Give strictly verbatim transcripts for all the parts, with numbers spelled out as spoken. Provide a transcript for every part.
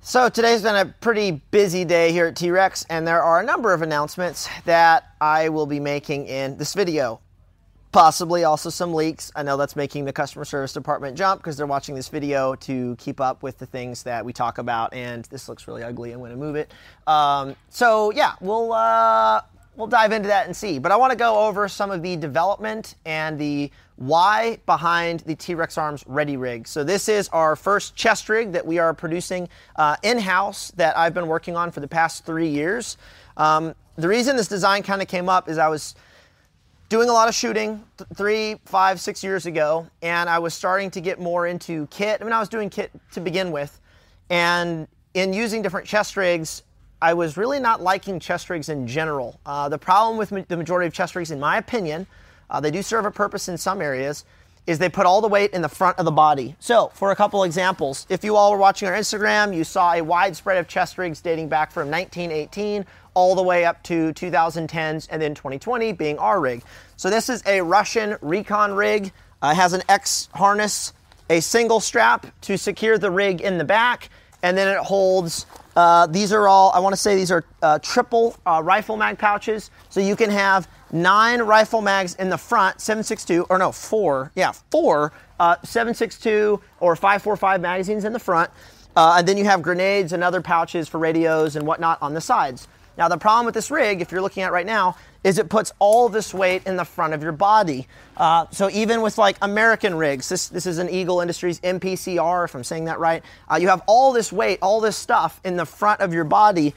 So today's been a pretty busy day here at T-Rex, and there are a number of announcements that I will be making in this video. Possibly also some leaks. I know that's making the customer service department jump because they're watching this video to keep up with the things that we talk about, and this looks really ugly. I'm going to move it. Um, so yeah, we'll uh, we'll dive into that and see. But I want to go over some of the development and the why behind the T-Rex Arms Ready Rig. So this is our first chest rig that we are producing uh, in-house that I've been working on for the past three years. Um, the reason this design kind of came up is I was doing a lot of shooting th three, five, six years ago, and I was starting to get more into kit. I mean, I was doing kit to begin with, and in using different chest rigs, I was really not liking chest rigs in general. Uh, the problem with ma the majority of chest rigs, in my opinion, uh, they do serve a purpose in some areas, is they put all the weight in the front of the body. So, for a couple examples, if you all were watching our Instagram, you saw a wide spread of chest rigs dating back from nineteen eighteen all the way up to two thousand tens, and then twenty twenty being our rig. So this is a Russian Recon rig. Uh, it has an X harness, a single strap to secure the rig in the back, and then it holds, uh, these are all, I want to say these are uh, triple uh, rifle mag pouches, so you can have nine rifle mags in the front, seven six two, or no, four, yeah, four uh, seven six two or five forty-five magazines in the front, uh, and then you have grenades and other pouches for radios and whatnot on the sides. Now, the problem with this rig, if you're looking at right now, is it puts all this weight in the front of your body. Uh, so even with like American rigs, this, this is an Eagle Industries M P C R, if I'm saying that right, uh, you have all this weight, all this stuff in the front of your body,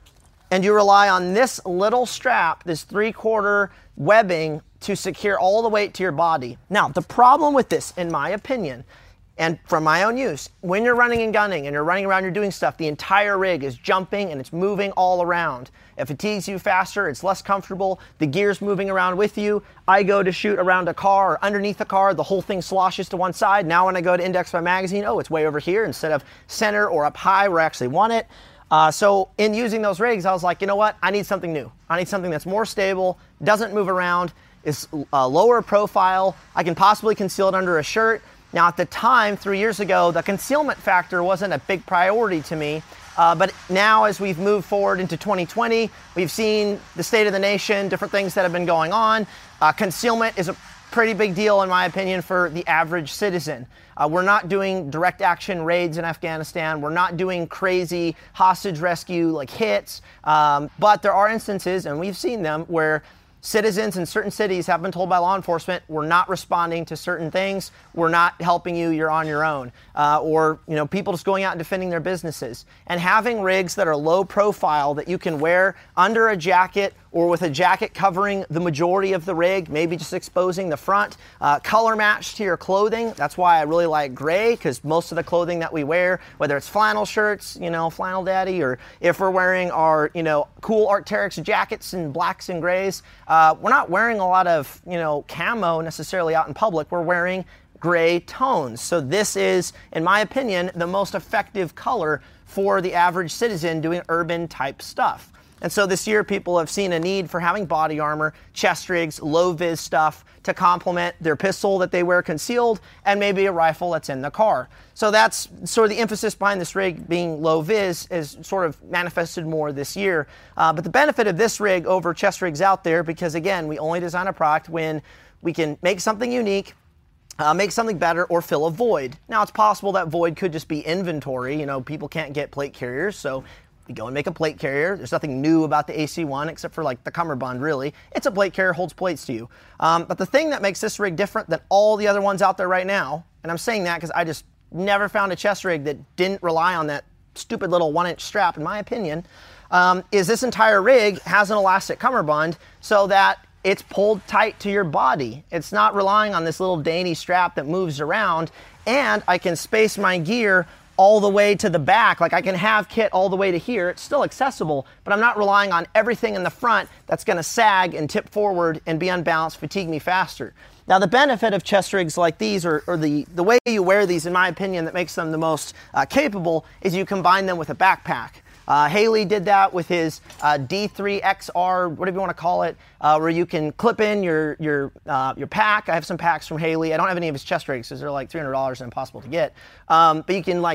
and you rely on this little strap, this three-quarter webbing, to secure all the weight to your body. Now, the problem with this, in my opinion, and from my own use, when you're running and gunning and you're running around, you're doing stuff, the entire rig is jumping and it's moving all around. It fatigues you faster, it's less comfortable, the gear's moving around with you. I go to shoot around a car or underneath a car, the whole thing sloshes to one side. Now when I go to index my magazine, oh, it's way over here instead of center or up high where I actually want it. Uh, so in using those rigs, I was like, you know what? I need something new. I need something that's more stable, doesn't move around, is uh, lower profile. I can possibly conceal it under a shirt. Now, at the time, three years ago, the concealment factor wasn't a big priority to me. Uh, but now, as we've moved forward into twenty twenty, we've seen the state of the nation, different things that have been going on. Uh, concealment is a pretty big deal, in my opinion, for the average citizen. Uh, we're not doing direct action raids in Afghanistan. We're not doing crazy hostage rescue like hits. Um, but there are instances, and we've seen them, where citizens in certain cities have been told by law enforcement, we're not responding to certain things, we're not helping you, you're on your own. Uh, or, you know, people just going out and defending their businesses. And having rigs that are low profile that you can wear under a jacket or with a jacket covering the majority of the rig, maybe just exposing the front, uh, color matched to your clothing. That's why I really like gray, because most of the clothing that we wear, whether it's flannel shirts, you know, flannel daddy, or if we're wearing our, you know, cool Arc'teryx jackets in blacks and grays, uh, we're not wearing a lot of, you know, camo necessarily out in public. We're wearing gray tones. So this is, in my opinion, the most effective color for the average citizen doing urban type stuff. And so this year, people have seen a need for having body armor, chest rigs, low-vis stuff to complement their pistol that they wear concealed, and maybe a rifle that's in the car. So that's sort of the emphasis behind this rig being low-vis is sort of manifested more this year. Uh, but the benefit of this rig over chest rigs out there, because again, we only design a product when we can make something unique, Uh, make something better, or fill a void. Now, it's possible that void could just be inventory. You know, people can't get plate carriers, so you go and make a plate carrier. There's nothing new about the A C one except for like the cummerbund, really. It's a plate carrier, holds plates to you. Um, but the thing that makes this rig different than all the other ones out there right now, and I'm saying that because I just never found a chest rig that didn't rely on that stupid little one-inch strap, in my opinion, um, is this entire rig has an elastic cummerbund so that it's pulled tight to your body. It's not relying on this little dainty strap that moves around, and I can space my gear all the way to the back. Like I can have kit all the way to here. It's still accessible, but I'm not relying on everything in the front that's gonna sag and tip forward and be unbalanced, fatigue me faster. Now, the benefit of chest rigs like these, or, or the, the way you wear these, in my opinion, that makes them the most uh, capable, is you combine them with a backpack. Uh, Haley did that with his uh, D three X R, whatever you want to call it, uh, where you can clip in your your uh, your pack. I have some packs from Haley. I don't have any of his chest rigs because they're like three hundred dollars and impossible to get. Um, but you can like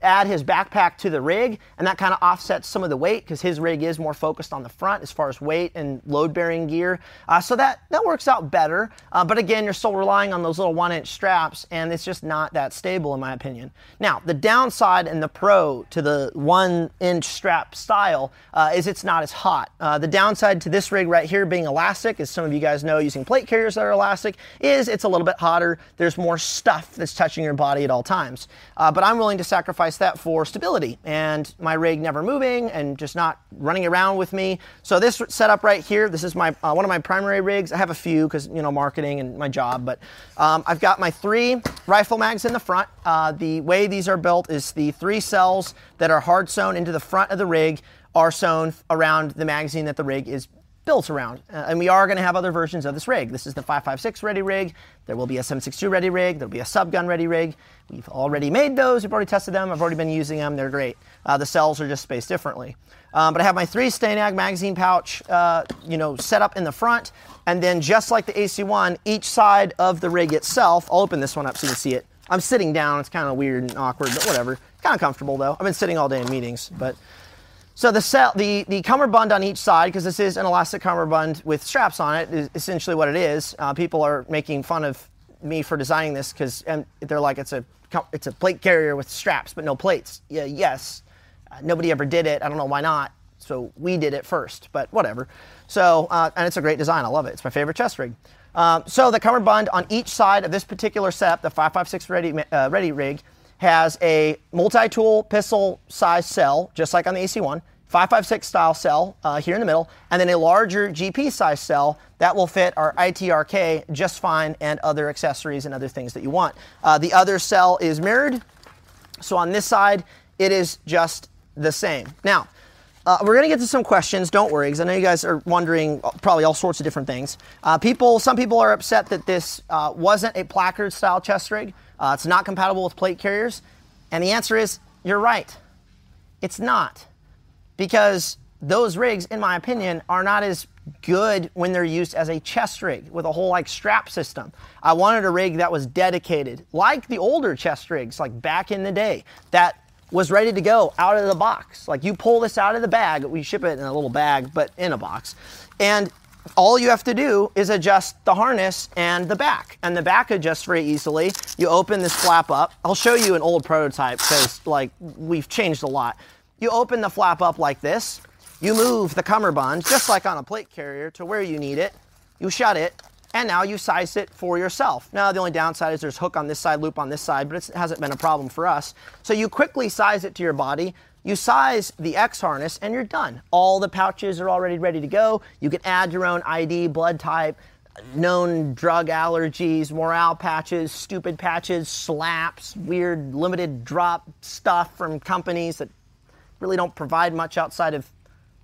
add his backpack to the rig, and that kind of offsets some of the weight because his rig is more focused on the front as far as weight and load-bearing gear. Uh, so that, that works out better. Uh, but again, you're still relying on those little one-inch straps, and it's just not that stable in my opinion. Now, the downside and the pro to the one-inch strap style uh, is it's not as hot. Uh, the downside to this rig right here being elastic, as some of you guys know using plate carriers that are elastic, is it's a little bit hotter. There's more stuff that's touching your body at all times. Uh, but I'm willing to sacrifice that for stability and my rig never moving and just not running around with me. So this setup right here, this is my uh, one of my primary rigs. I have a few because, you know, marketing and my job, but um, I've got my three rifle mags in the front. Uh, the way these are built is the three cells that are hard sewn into the front of the rig are sewn around the magazine that the rig is built around. Uh, and we are going to have other versions of this rig. This is the five five six ready rig. There will be a seven six two ready rig. There'll be a subgun ready rig. We've already made those. We've already tested them. I've already been using them. They're great. Uh, the cells are just spaced differently. Um, but I have my three Stanag magazine pouch, uh, you know, set up in the front. And then just like the A C one, each side of the rig itself, I'll open this one up so you can see it. I'm sitting down. It's kind of weird and awkward, but whatever. Kind of comfortable though. I've been sitting all day in meetings, but so the, cell, the, the cummerbund on each side, because this is an elastic cummerbund with straps on it, is essentially what it is. Uh, people are making fun of me for designing this because they're like, it's a, it's a plate carrier with straps, but no plates. Yeah, yes, uh, nobody ever did it. I don't know why not. So we did it first, but whatever. So, uh, and it's a great design. I love it. It's my favorite chest rig. Um, so the cummerbund on each side of this particular setup, the five five six ready, uh, ready rig, has a multi-tool pistol size cell, just like on the A C one, five five six style cell uh, here in the middle, and then a larger G P size cell that will fit our I T R K just fine and other accessories and other things that you want. Uh, the other cell is mirrored, so on this side, it is just the same. Now, Uh, we're going to get to some questions, don't worry, because I know you guys are wondering probably all sorts of different things. Uh, people, some people are upset that this uh, wasn't a placard-style chest rig. Uh, it's not compatible with plate carriers. And the answer is, you're right. It's not. Because those rigs, in my opinion, are not as good when they're used as a chest rig with a whole like strap system. I wanted a rig that was dedicated, like the older chest rigs, like back in the day, that was ready to go out of the box. Like you pull this out of the bag, we ship it in a little bag, but in a box. And all you have to do is adjust the harness and the back. And the back adjusts very easily. You open this flap up. I'll show you an old prototype because like we've changed a lot. You open the flap up like this. You move the cummerbund, just like on a plate carrier, to where you need it. You shut it. And now you size it for yourself. Now the only downside is there's hook on this side, loop on this side, but it hasn't been a problem for us. So you quickly size it to your body. You size the X harness and you're done. All the pouches are already ready to go. You can add your own I D, blood type, known drug allergies, morale patches, stupid patches, slaps, weird limited drop stuff from companies that really don't provide much outside of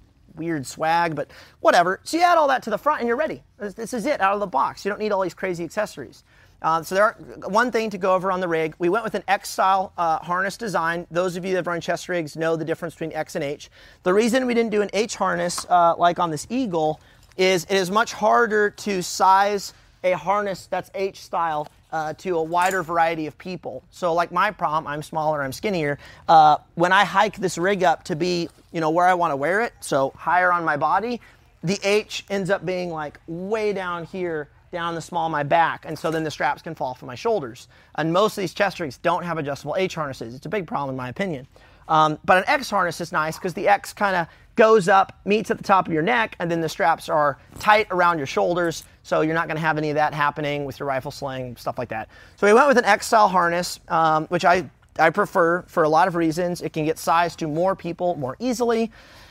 weird swag, but whatever. So you add all that to the front and you're ready. This, this is it out of the box. You don't need all these crazy accessories. Uh, so there are one thing to go over on the rig. We went with an X-style uh, harness design. Those of you that run chest rigs know the difference between X and H. The reason we didn't do an H harness uh, like on this Eagle is it is much harder to size a harness that's H-style uh, to a wider variety of people. So like my problem, I'm smaller, I'm skinnier. Uh, when I hike this rig up to be, you know, where I want to wear it, so higher on my body, the H ends up being like way down here, down the small of my back, and so then the straps can fall from my shoulders. And most of these chest rigs don't have adjustable H harnesses. It's a big problem in my opinion. Um, but an X harness is nice because the X kind of goes up, meets at the top of your neck, and then the straps are tight around your shoulders, so you're not going to have any of that happening with your rifle sling, stuff like that. So we went with an X-style harness, um, which I, I prefer for a lot of reasons. It can get sized to more people more easily,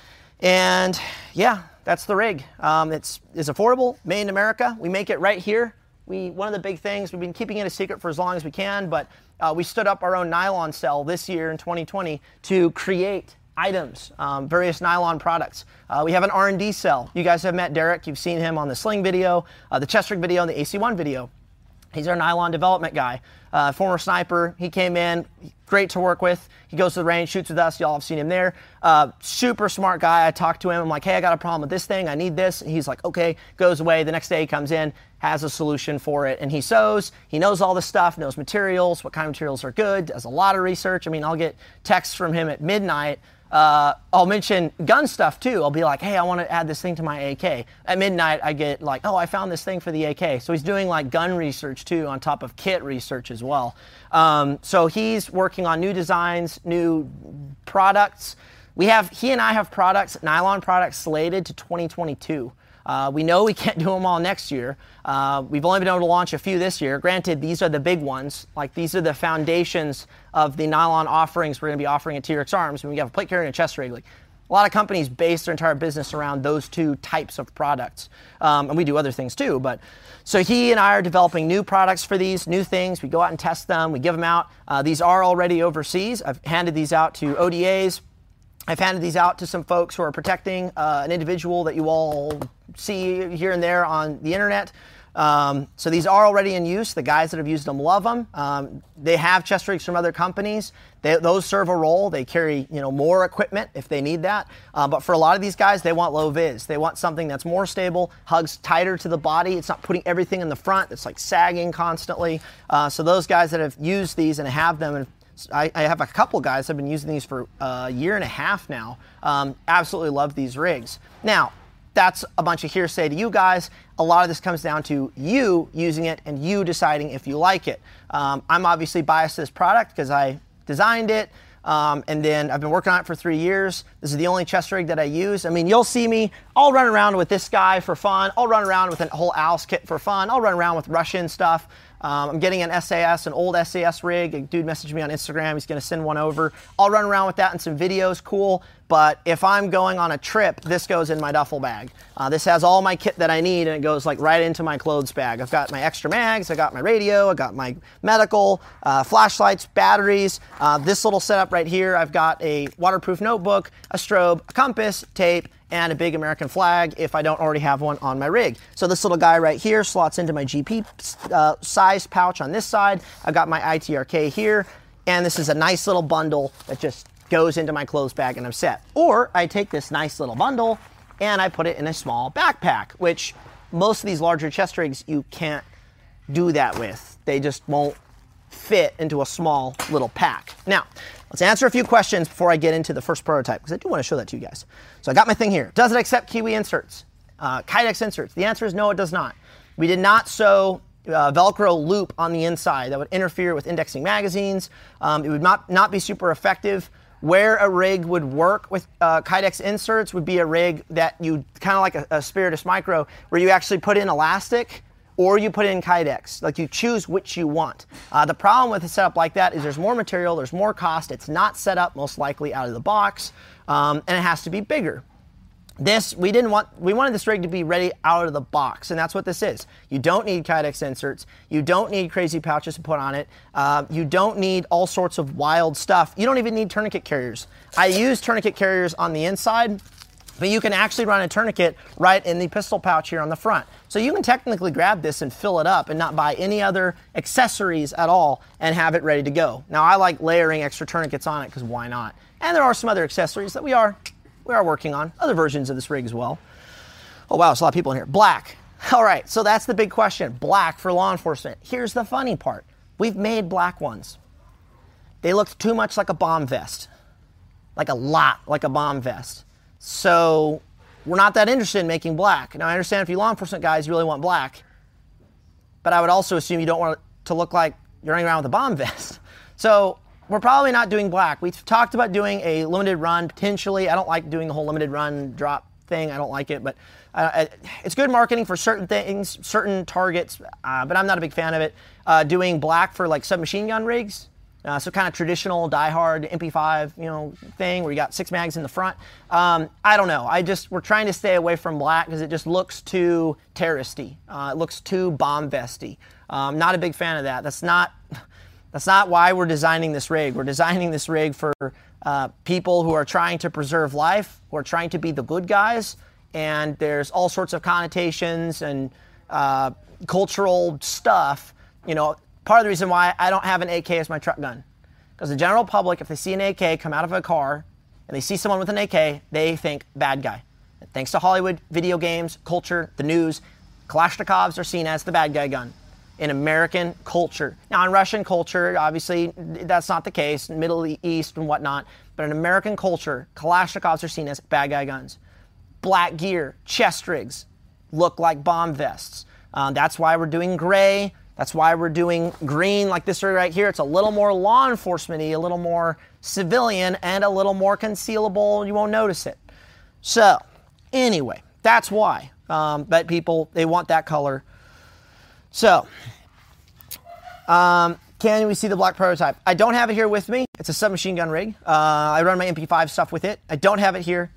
and yeah, that's the rig. Um, it's, it's affordable, made in America. We make it right here. We, one of the big things, we've been keeping it a secret for as long as we can, but uh, we stood up our own nylon cell this year in twenty twenty to create items, um, various nylon products. Uh, we have an R and D cell. You guys have met Derek. You've seen him on the sling video, uh, the chest rig video, and the A C one video. He's our nylon development guy. uh, former sniper. He came in, great to work with. He goes to the range, shoots with us. Y'all have seen him there. Uh, super smart guy. I talked to him. I'm like, hey, I got a problem with this thing. I need this. And he's like, okay, goes away. The next day he comes in, has a solution for it. And he sews. He knows all this stuff, knows materials, what kind of materials are good, does a lot of research. I mean, I'll get texts from him at midnight. Uh, I'll mention gun stuff too. I'll be like, hey, I want to add this thing to my A K. At midnight, I get like, oh, I found this thing for the A K. So he's doing like gun research too on top of kit research as well. Um, so he's working on new designs, new products. We have, he and I have products, nylon products slated to twenty twenty-two. Uh, we know we can't do them all next year. Uh, we've only been able to launch a few this year. Granted, these are the big ones. Like, these are the foundations of the nylon offerings we're going to be offering at T-Rex Arms. When we have a plate carrier and a chest rig. Like, a lot of companies base their entire business around those two types of products. Um, and we do other things too. But so he and I are developing new products for these, new things. We go out and test them. We give them out. Uh, these are already overseas. I've handed these out to O D As. I've handed these out to some folks who are protecting uh, an individual that you all see here and there on the internet. Um, so these are already in use. The guys that have used them love them. Um, they have chest rigs from other companies. They, those serve a role. They carry, you know, more equipment if they need that. Uh, but for a lot of these guys, they want low vis. They want something that's more stable, hugs tighter to the body. It's not putting everything in the front. It's like sagging constantly. Uh, so those guys that have used these and have them, and I, I have a couple guys that have been using these for a year and a half now. Um, absolutely love these rigs. Now, that's a bunch of hearsay to you guys. A lot of this comes down to you using it and you deciding if you like it. Um, I'm obviously biased to this product because I designed it. Um, and then I've been working on it for three years. This is the only chest rig that I use. I mean, you'll see me, I'll run around with this guy for fun. I'll run around with a whole A L S kit for fun. I'll run around with Russian stuff. Um, I'm getting an S A S, an old S A S rig. A dude messaged me on Instagram. He's going to send one over. I'll run around with that in some videos. Cool. But if I'm going on a trip, this goes in my duffel bag. Uh, this has all my kit that I need, and it goes like right into my clothes bag. I've got my extra mags. I got my radio. I got my medical, uh, flashlights, batteries. Uh, this little setup right here, I've got a waterproof notebook, a strobe, a compass, tape, and a big American flag if I don't already have one on my rig. So this little guy right here slots into my G P uh, size pouch on this side. I've got my I T R K here, and this is a nice little bundle that just goes into my clothes bag and I'm set. Or I take this nice little bundle and I put it in a small backpack, which most of these larger chest rigs you can't do that with. They just won't fit into a small little pack. Now, let's answer a few questions before I get into the first prototype, because I do want to show that to you guys. So I got my thing here. Does it accept Kiwi inserts? Uh, Kydex inserts? The answer is no, it does not. We did not sew uh, Velcro loop on the inside. That would interfere with indexing magazines. Um, it would not, not be super effective. Where a rig would work with uh, Kydex inserts would be a rig that you, kind of like a, a Spiritus Micro, where you actually put in elastic or you put in Kydex. Like, you choose which you want. Uh, the problem with a setup like that is there's more material, there's more cost, it's not set up most likely out of the box, um, and it has to be bigger. This, we didn't want, we wanted this rig to be ready out of the box, and that's what this is. You don't need Kydex inserts. You don't need crazy pouches to put on it. Uh, you don't need all sorts of wild stuff. You don't even need tourniquet carriers. I use tourniquet carriers on the inside, but you can actually run a tourniquet right in the pistol pouch here on the front. So you can technically grab this and fill it up and not buy any other accessories at all and have it ready to go. Now, I like layering extra tourniquets on it because why not? And there are some other accessories that we are We are working on, other versions of this rig as well. Oh wow, there's a lot of people in here. Black. All right, so that's the big question. Black for law enforcement. Here's the funny part. We've made black ones. They look too much like a bomb vest. Like a lot like a bomb vest. So we're not that interested in making black. Now, I understand if you law enforcement guys, you really want black. But I would also assume you don't want it to look like you're running around with a bomb vest. So we're probably not doing black. We've talked about doing a limited run, potentially. I don't like doing the whole limited run drop thing. I don't like it, but uh, it's good marketing for certain things, certain targets, uh, but I'm not a big fan of it. Uh, doing black for like submachine gun rigs, uh, so kind of traditional die-hard M P five, you know, thing where you got six mags in the front. Um, I don't know. I just, we're trying to stay away from black because it just looks too terroristy. Uh, it looks too bomb vesty. Um, not a big fan of that. That's not... That's not why we're designing this rig. We're designing this rig for uh, people who are trying to preserve life, who are trying to be the good guys, and there's all sorts of connotations and uh, cultural stuff. You know, part of the reason why I don't have an A K as my truck gun. Because the general public, if they see an A K come out of a car and they see someone with an A K, they think bad guy. And thanks to Hollywood, video games, culture, the news, Kalashnikovs are seen as the bad guy gun in American culture. Now, in Russian culture, obviously, that's not the case, Middle East and whatnot, but in American culture, Kalashnikovs are seen as bad guy guns. Black gear, chest rigs, look like bomb vests. Um, that's why we're doing gray. That's why we're doing green like this right here. It's a little more law enforcement-y, a little more civilian, and a little more concealable. You won't notice it. So, anyway, that's why. Um, but people, they want that color. So, um, can we see the black prototype? I don't have it here with me. It's a submachine gun rig. Uh, I run my M P five stuff with it. I don't have it here.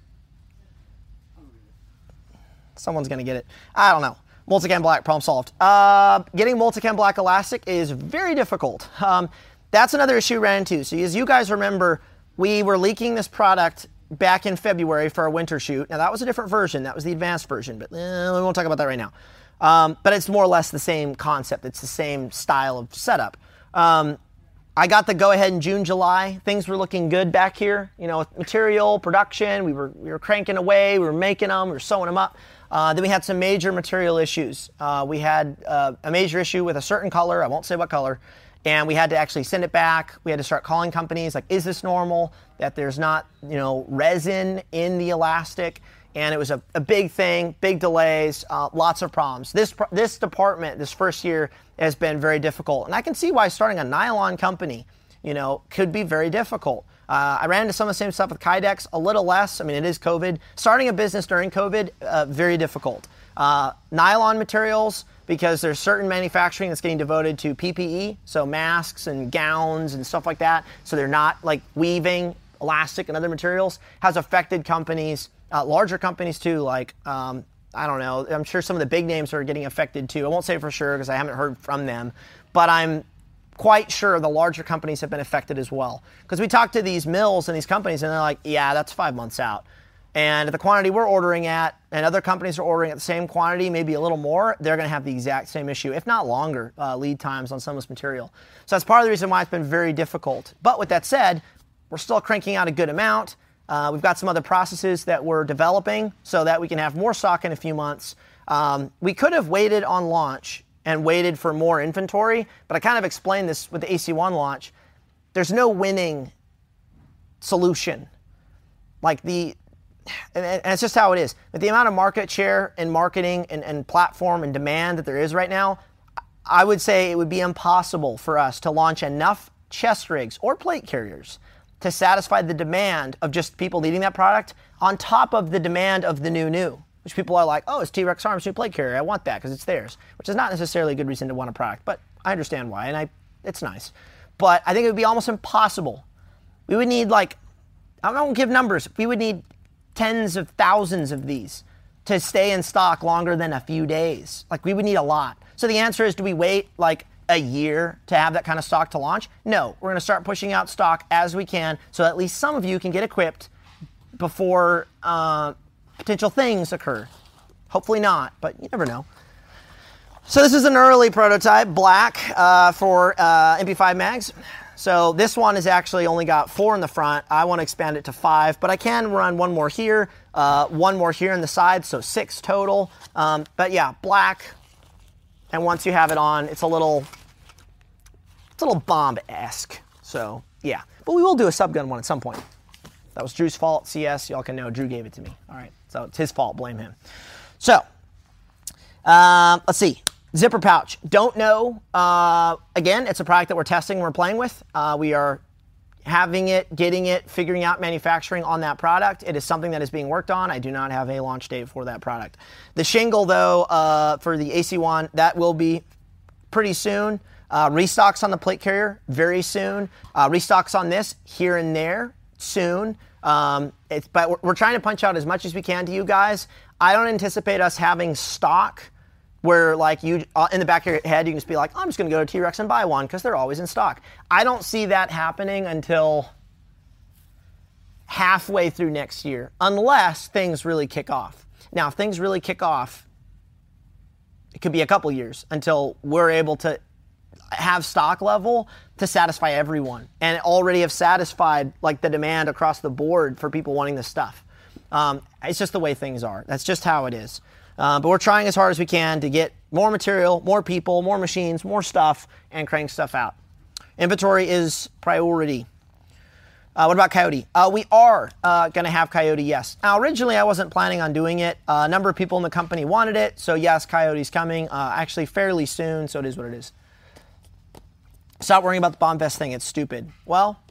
Someone's going to get it. I don't know. Multicam black, problem solved. Uh, getting multicam black elastic is very difficult. Um, that's another issue we ran into. So as you guys remember, we were leaking this product back in February for our winter shoot. Now that was a different version. That was the advanced version, but eh, we won't talk about that right now. Um, but it's more or less the same concept. It's the same style of setup. Um, I got the go-ahead in June, July. Things were looking good back here. You know, with material, production, we were, we were cranking away, we were making them, we were sewing them up. Uh, then we had some major material issues. Uh, we had uh, a major issue with a certain color, I won't say what color, and we had to actually send it back. We had to start calling companies like, is this normal? That there's not, you know, resin in the elastic. And it was a, a big thing, big delays, uh, lots of problems. This this department, this first year, has been very difficult. And I can see why starting a nylon company, you know, could be very difficult. Uh, I ran into some of the same stuff with Kydex, a little less. I mean, it is COVID. Starting a business during COVID, uh, very difficult. Uh, nylon materials, because there's certain manufacturing that's getting devoted to P P E, so masks and gowns and stuff like that, so they're not like weaving elastic and other materials, has affected companies, uh, larger companies too, like, um, I don't know, I'm sure some of the big names are getting affected too. I won't say for sure because I haven't heard from them, but I'm quite sure the larger companies have been affected as well. Because we talk to these mills and these companies and they're like, yeah, that's five months out. And at the quantity we're ordering at, and other companies are ordering at the same quantity, maybe a little more, they're going to have the exact same issue, if not longer, uh, lead times on some of this material. So that's part of the reason why it's been very difficult. But with that said, we're still cranking out a good amount. Uh, we've got some other processes that we're developing so that we can have more stock in a few months. Um, we could have waited on launch and waited for more inventory, but I kind of explained this with the A C one launch. There's no winning solution. Like the, and, and it's just how it is. With the amount of market share and marketing and, and platform and demand that there is right now, I would say it would be impossible for us to launch enough chest rigs or plate carriers to satisfy the demand of just people needing that product on top of the demand of the new new. Which people are like, oh, it's T-Rex Arms new plate carrier. I want that because it's theirs, which is not necessarily a good reason to want a product, but I understand why, and I, it's nice. But I think it would be almost impossible. We would need like, I don't give numbers, we would need tens of thousands of these to stay in stock longer than a few days. Like we would need a lot. So the answer is, do we wait like a year to have that kind of stock to launch? No, we're gonna start pushing out stock as we can so at least some of you can get equipped before, uh, potential things occur. Hopefully not, but you never know. So this is an early prototype, black, uh, for uh, M P five mags. So this one has actually only got four in the front. I want to expand it to five, but I can run one more here, uh, one more here in the side, so six total. Um, but yeah, black. And once you have it on, it's a little, it's a little bomb-esque. So yeah, but we will do a subgun one at some point. That was Drew's fault. C S, y'all can know Drew gave it to me. All right, so it's his fault. Blame him. So, um, let's see. Zipper pouch. Don't know. Uh, again, it's a product that we're testing, we're playing with. Uh, we are having it, getting it, figuring out manufacturing on that product. It is something that is being worked on. I do not have a launch date for that product. The shingle, though, uh, for the A C one, that will be pretty soon. Uh, restocks on the plate carrier, very soon. Uh, restocks on this, here and there, soon. Um, it's, but we're, we're trying to punch out as much as we can to you guys. I don't anticipate us having stock where like you, uh, in the back of your head, you can just be like, I'm just going to go to T-Rex and buy one because they're always in stock. I don't see that happening until halfway through next year, unless things really kick off. Now, if things really kick off, it could be a couple years until we're able to have stock level to satisfy everyone, and already have satisfied like the demand across the board for people wanting this stuff. Um, it's just the way things are. That's just how it is. Uh, but we're trying as hard as we can to get more material, more people, more machines, more stuff, and crank stuff out. Inventory is priority. Uh, what about Coyote? Uh, we are uh, going to have Coyote, yes. Now, originally, I wasn't planning on doing it. Uh, a number of people in the company wanted it, so yes, Coyote's coming uh, actually fairly soon, so it is what it is. Stop worrying about the bomb vest thing. It's stupid. Well,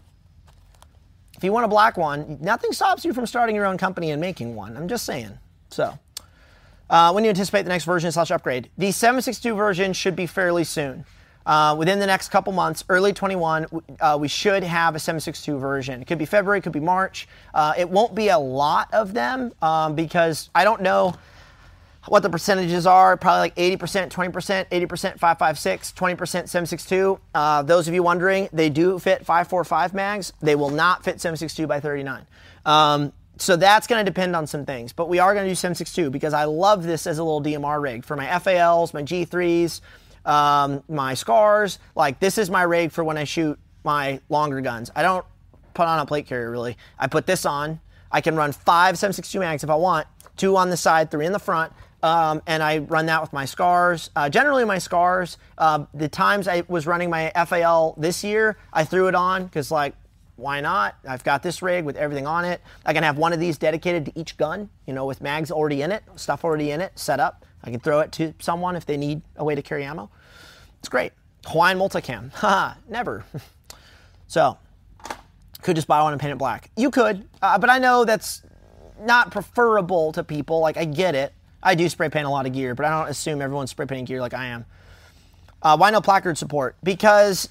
if you want a black one, nothing stops you from starting your own company and making one. I'm just saying. So, uh, when do you anticipate the next version slash upgrade? The seven sixty-two version should be fairly soon. Uh, within the next couple months, early twenty-one, uh, we should have a seven sixty-two version. It could be February, it could be March. Uh, it won't be a lot of them um, because I don't know what the percentages are. Probably like eighty percent, twenty percent, eighty percent five five six, twenty percent seven sixty-two. Uh, those of you wondering, they do fit five forty-five mags. They will not fit seven sixty-two by thirty-nine. Um, so that's going to depend on some things. But we are going to do seven sixty-two because I love this as a little D M R rig for my F A Ls, my G threes, um, my Scars. Like, this is my rig for when I shoot my longer guns. I don't put on a plate carrier, really. I put this on. I can run five seven sixty-two mags if I want, two on the side, three in the front. Um, and I run that with my Scars. Uh, generally my Scars, uh, the times I was running my F A L this year, I threw it on because, like, why not? I've got this rig with everything on it. I can have one of these dedicated to each gun, you know, with mags already in it, stuff already in it, set up. I can throw it to someone if they need a way to carry ammo. It's great. Hawaiian multicam. Haha, never. So, could just buy one and paint it black. You could, uh, but I know that's not preferable to people. Like, I get it. I do spray paint a lot of gear, but I don't assume everyone's spray painting gear like I am. Uh, why no placard support? Because,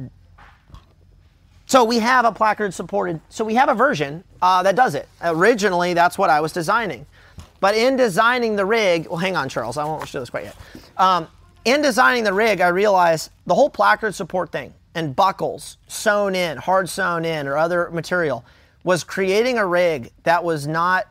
so we have a placard supported, so we have a version uh, that does it. Originally, that's what I was designing. But in designing the rig, well, hang on, Charles, I won't show this quite yet. Um, in designing the rig, I realized the whole placard support thing and buckles sewn in, hard sewn in, or other material was creating a rig that was not.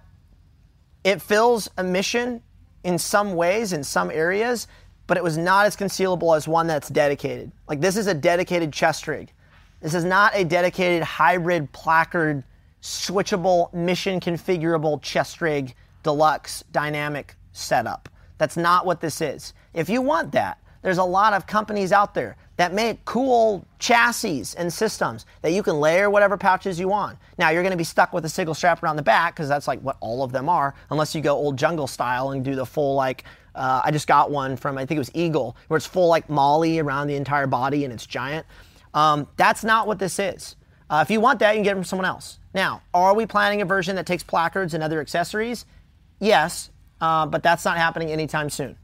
It fills a mission in some ways, in some areas, but it was not as concealable as one that's dedicated. Like, this is a dedicated chest rig. This is not a dedicated hybrid placard, switchable, mission configurable chest rig deluxe dynamic setup. That's not what this is. If you want that, there's a lot of companies out there that make cool chassis and systems that you can layer whatever pouches you want. Now, you're going to be stuck with a single strap around the back because that's like what all of them are, unless you go old jungle style and do the full, like, uh, I just got one from, I think it was Eagle, where it's full like molly around the entire body and it's giant. Um, that's not what this is. Uh, if you want that, you can get it from someone else. Now, are we planning a version that takes placards and other accessories? Yes, uh, but that's not happening anytime soon.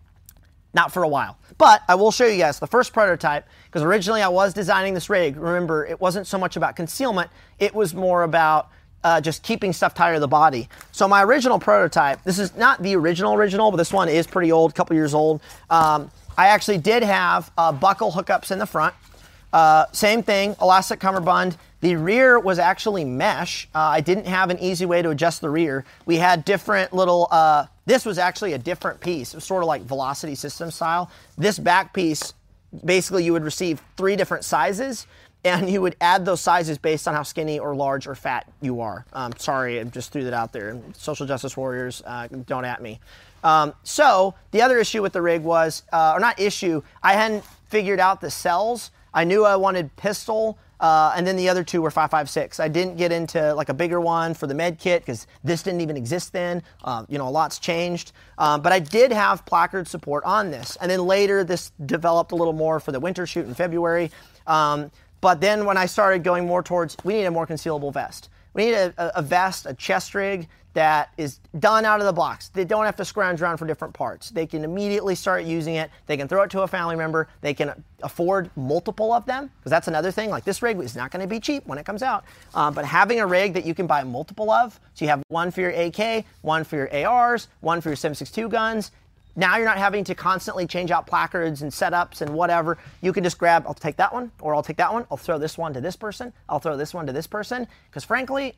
Not for a while. But I will show you guys the first prototype, because originally I was designing this rig. Remember, it wasn't so much about concealment. It was more about uh, just keeping stuff tighter to the body. So my original prototype, this is not the original original, but this one is pretty old, a couple years old. Um, I actually did have uh, buckle hookups in the front. Uh, same thing, elastic cummerbund. The rear was actually mesh. Uh, I didn't have an easy way to adjust the rear. We had different little, uh, this was actually a different piece. It was sort of like Velocity System style. This back piece, basically you would receive three different sizes, and you would add those sizes based on how skinny or large or fat you are. Um, sorry, I just threw that out there. Social justice warriors, uh, don't at me. Um, so the other issue with the rig was, uh, or not issue, I hadn't figured out the cells. I knew I wanted pistol, uh, and then the other two were five five six. I didn't get into like a bigger one for the med kit because this didn't even exist then. Uh, you know, a lot's changed. Um, but I did have placard support on this. And then later this developed a little more for the winter shoot in February. Um, but then when I started going more towards, we need a more concealable vest. We need a, a vest, a chest rig that is done out of the box. They don't have to scrounge around for different parts. They can immediately start using it. They can throw it to a family member. They can afford multiple of them, because that's another thing. Like, this rig is not going to be cheap when it comes out. Um, but having a rig that you can buy multiple of, so you have one for your A K, one for your A Rs, one for your seven sixty-two guns. Now you're not having to constantly change out placards and setups and whatever. You can just grab, I'll take that one, or I'll take that one. I'll throw this one to this person. I'll throw this one to this person. Because frankly,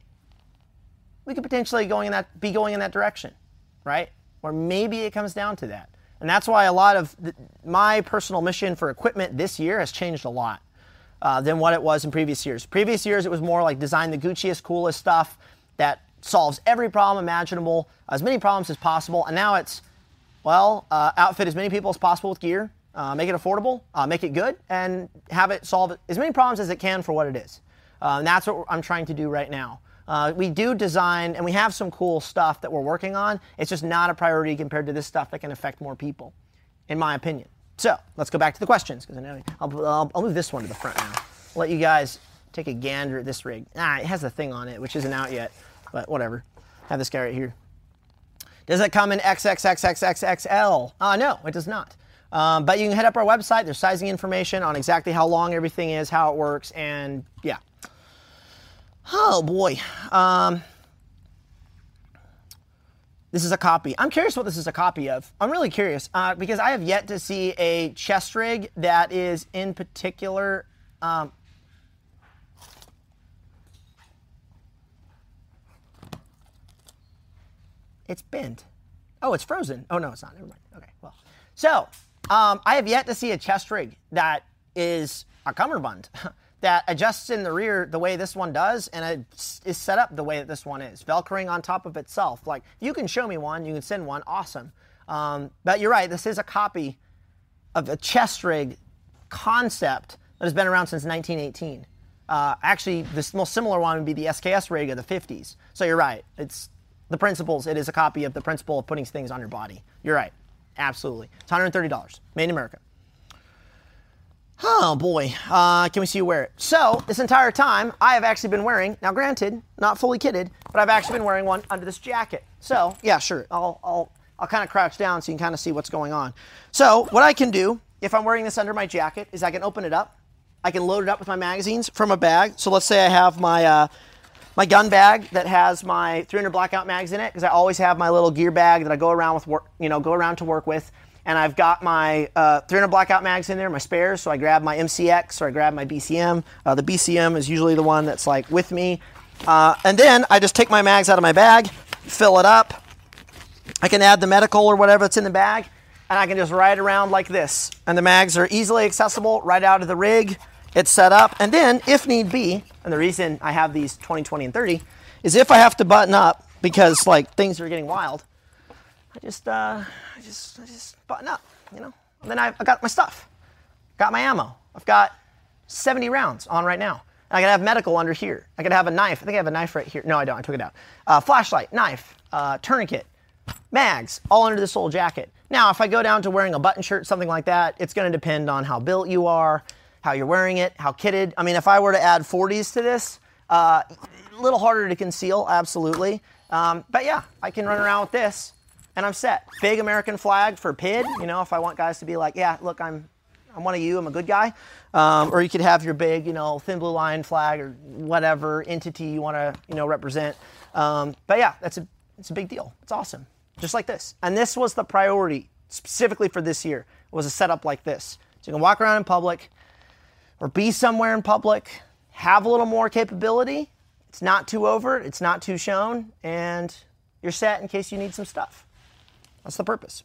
we could potentially going in that, be going in that direction, right? Or maybe it comes down to that. And that's why a lot of the, my personal mission for equipment this year has changed a lot uh, than what it was in previous years. Previous years, it was more like design the Gucciest, coolest stuff that solves every problem imaginable, as many problems as possible. And now it's, well, uh, outfit as many people as possible with gear, uh, make it affordable, uh, make it good, and have it solve as many problems as it can for what it is. Uh, and that's what I'm trying to do right now. Uh, we do design, and we have some cool stuff that we're working on. It's just not a priority compared to this stuff that can affect more people, in my opinion. So let's go back to the questions, because I know I'll, I'll, I'll move this one to the front now. I'll let you guys take a gander at this rig. Ah, it has a thing on it, which isn't out yet, but whatever. Have this guy right here. Does it come in X X X X X X L? Uh, no, it does not. Um, but you can head up our website. There's sizing information on exactly how long everything is, how it works, and yeah. Oh boy. Um, this is a copy. I'm curious what this is a copy of. I'm really curious uh, because I have yet to see a chest rig that is in particular. Um, it's bent. Oh, it's frozen. Oh no, it's not. Never mind. Okay, well. So um, I have yet to see a chest rig that is a cummerbund. that adjusts in the rear the way this one does, and it is set up the way that this one is, Velcroing on top of itself. Like, you can show me one, you can send one, awesome. Um, but you're right, this is a copy of a chest rig concept that has been around since nineteen eighteen. Uh, actually, the most similar one would be the S K S rig of the fifties. So you're right, it's the principles, it is a copy of the principle of putting things on your body. You're right, absolutely. It's one hundred thirty dollars, made in America. Oh boy, uh, can we see you wear it? So, this entire time, I have actually been wearing, now granted, not fully kitted, but I've actually been wearing one under this jacket. So, yeah, sure, I'll, I'll, I'll kind of crouch down so you can kind of see what's going on. So, what I can do, if I'm wearing this under my jacket, is I can open it up. I can load it up with my magazines from a bag. So let's say I have my, uh, my gun bag that has my three hundred blackout mags in it, because I always have my little gear bag that I go around with work, you know, go around to work with. And I've got my uh, three hundred blackout mags in there, my spares, so I grab my M C X or I grab my B C M. Uh, the B C M is usually the one that's like with me. Uh, and then I just take my mags out of my bag, fill it up. I can add the medical or whatever that's in the bag, and I can just ride around like this. And the mags are easily accessible right out of the rig. It's set up. And then, if need be, and the reason I have these twenty, twenty, and thirty is if I have to button up because like things are getting wild, I just, uh, I just, I just button up, you know. And then I've, I got my stuff, got my ammo. I've got seventy rounds on right now. And I could have medical under here. I could have a knife. I think I have a knife right here. No, I don't. I took it out. Uh, flashlight, knife, uh, tourniquet, mags, all under this little jacket. Now, if I go down to wearing a button shirt, something like that, it's going to depend on how built you are, how you're wearing it, how kitted. I mean, if I were to add forties to this, uh, a little harder to conceal, absolutely. Um, but yeah, I can run around with this. And I'm set. Big American flag for P I D, you know, if I want guys to be like, yeah, look, I'm I'm one of you, I'm a good guy. Um, or you could have your big, you know, thin blue line flag or whatever entity you want to, you know, represent. Um, but yeah, that's a, it's a big deal. It's awesome. Just like this. And this was the priority specifically for this year, was a setup like this. So you can walk around in public or be somewhere in public, have a little more capability. It's not too overt, it's not too shown, and you're set in case you need some stuff. That's the purpose.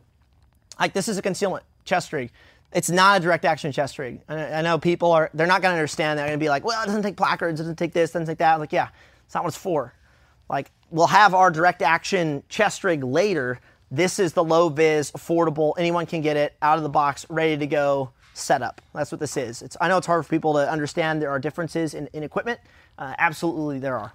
Like, this is a concealment chest rig. It's not a direct action chest rig. I, I know people are, they're not going to understand that. They're going to be like, well, it doesn't take placards, it doesn't take this, it doesn't take that. I'm like, yeah, it's not what it's for. Like, we'll have our direct action chest rig later. This is the low vis, affordable, anyone can get it, out of the box, ready to go, setup. That's what this is. It's, I know it's hard for people to understand there are differences in, in equipment. Uh, absolutely there are.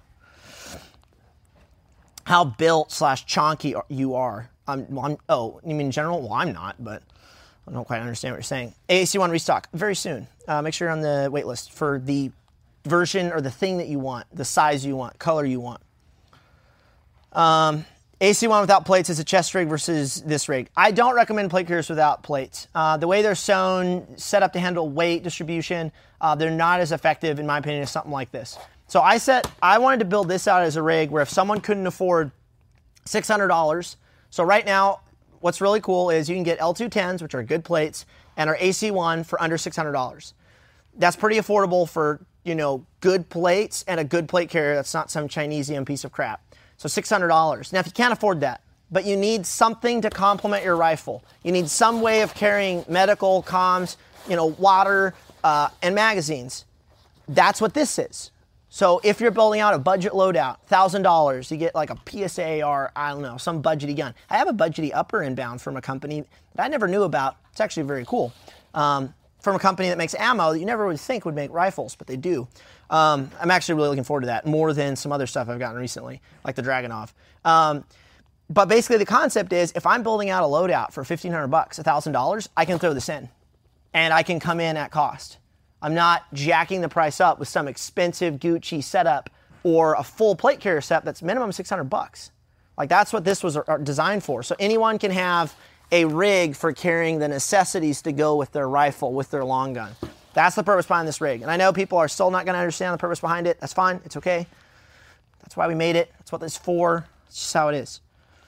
How built slash chonky you are. I'm, I'm, oh, you mean in general? Well, I'm not, but I don't quite understand what you're saying. A A C one restock very soon. Uh, make sure you're on the wait list for the version or the thing that you want, the size you want, color you want. Um, A C one without plates is a chest rig versus this rig. I don't recommend plate carriers without plates. Uh, the way they're sewn, set up to handle weight distribution, uh, they're not as effective, in my opinion, as something like this. So I set, I wanted to build this out as a rig where if someone couldn't afford six hundred dollars, so right now, what's really cool is you can get L two tens, which are good plates, and our A C one for under six hundred dollars. That's pretty affordable for, you know, good plates and a good plate carrier that's not some Chinesium piece of crap. So six hundred dollars. Now, if you can't afford that, but you need something to complement your rifle. You need some way of carrying medical, comms, you know, water, uh, and magazines. That's what this is. So if you're building out a budget loadout, one thousand dollars, you get like a P S A or, I don't know, some budgety gun. I have a budgety upper inbound from a company that I never knew about. It's actually very cool. Um, from a company that makes ammo that you never would think would make rifles, but they do. Um, I'm actually really looking forward to that, more than some other stuff I've gotten recently, like the Dragunov. Um, but basically the concept is, if I'm building out a loadout for fifteen hundred bucks, one thousand dollars, I can throw this in, and I can come in at cost. I'm not jacking the price up with some expensive Gucci setup or a full plate carrier set that's minimum six hundred bucks. Like, that's what this was designed for. So anyone can have a rig for carrying the necessities to go with their rifle, with their long gun. That's the purpose behind this rig. And I know people are still not going to understand the purpose behind it. That's fine. It's okay. That's why we made it. That's what this is for. It's just how it is.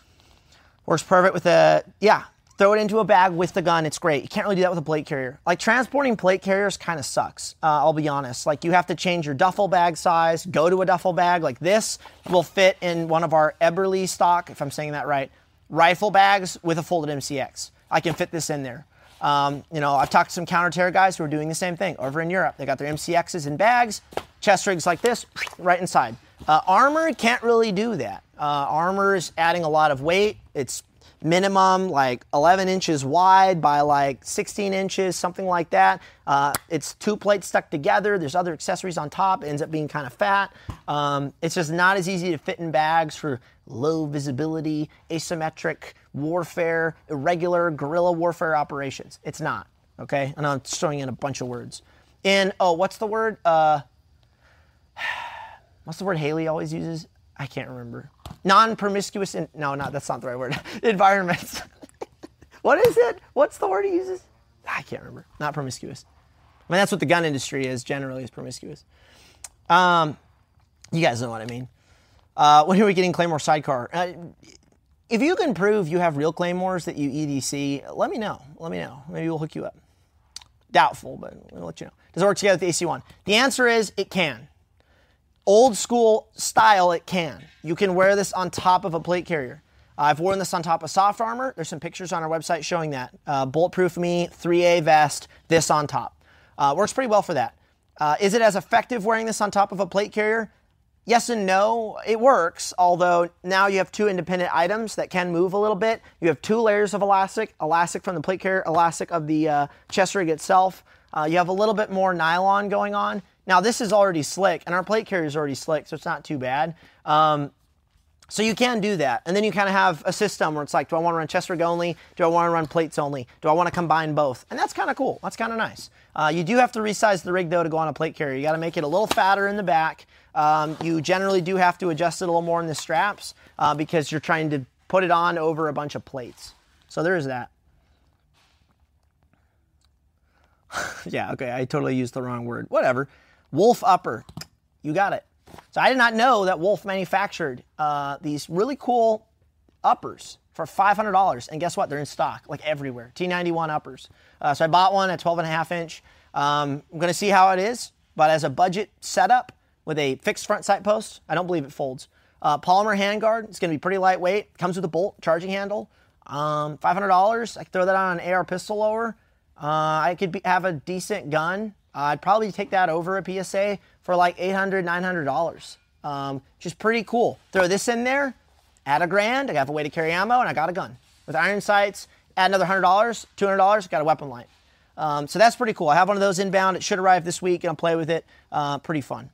Works perfect with a, yeah, throw it into a bag with the gun. It's great. You can't really do that with a plate carrier. Like, transporting plate carriers kind of sucks. Uh, I'll be honest. Like, you have to change your duffel bag size, go to a duffel bag. Like, this will fit in one of our Eberly stock, if I'm saying that right, rifle bags with a folded M C X. I can fit this in there. Um, you know, I've talked to some counter-terror guys who are doing the same thing over in Europe. They got their M C Xs in bags, chest rigs like this, right inside. Uh, armor can't really do that. Uh, armor is adding a lot of weight. It's minimum like eleven inches wide by like sixteen inches, something like that. Uh, it's two plates stuck together. There's other accessories on top. It ends up being kind of fat. Um, it's just not as easy to fit in bags for low visibility, asymmetric warfare, irregular guerrilla warfare operations. It's not, okay? And I'm throwing in a bunch of words. In, oh, what's the word? Uh, what's the word Haley always uses? I can't remember. Non-promiscuous, in, no, not, that's not the right word. Environments. What is it? What's the word he uses? I can't remember. Not promiscuous. I mean, that's what the gun industry is, generally, is promiscuous. Um, you guys know what I mean. Uh, when are we getting Claymore Sidecar? Uh, if you can prove you have real Claymores that you E D C, let me know. Let me know. Maybe we'll hook you up. Doubtful, but we'll let you know. Does it work together with the A C one? The answer is it can. Old school style, it can. You can wear this on top of a plate carrier. Uh, I've worn this on top of soft armor. There's some pictures on our website showing that. Uh, Bulletproof Me, three A vest, this on top. Uh, works pretty well for that. Uh, is it as effective wearing this on top of a plate carrier? Yes and no. It works, although now you have two independent items that can move a little bit. You have two layers of elastic, elastic from the plate carrier, elastic of the uh, chest rig itself. Uh, you have a little bit more nylon going on. Now, this is already slick, and our plate carrier is already slick, so it's not too bad. Um, so you can do that. And then you kind of have a system where it's like, do I want to run chest rig only? Do I want to run plates only? Do I want to combine both? And that's kind of cool. That's kind of nice. Uh, you do have to resize the rig, though, to go on a plate carrier. You got to make it a little fatter in the back. Um, you generally do have to adjust it a little more in the straps uh, because you're trying to put it on over a bunch of plates. So there is that. Yeah, okay, I totally used the wrong word. Whatever. Wolf upper. You got it. So I did not know that Wolf manufactured uh, these really cool uppers for five hundred dollars. And guess what? They're in stock, like everywhere. T ninety-one uppers. Uh, so I bought one at twelve and a half inch. Um, I'm going to see how it is. But as a budget setup with a fixed front sight post, I don't believe it folds. Uh, polymer handguard. It's going to be pretty lightweight. Comes with a bolt charging handle. Um, five hundred dollars. I could throw that on an A R pistol lower. Uh, I could be, have a decent gun. Uh, I'd probably take that over a P S A for like eight hundred dollars, nine hundred dollars. Um, which is pretty cool. Throw this in there, add a grand, I have a way to carry ammo, and I got a gun. With iron sights, add another one hundred dollars, two hundred dollars, got a weapon light. Um, so that's pretty cool. I have one of those inbound. It should arrive this week, and I'll play with it. Uh, pretty fun.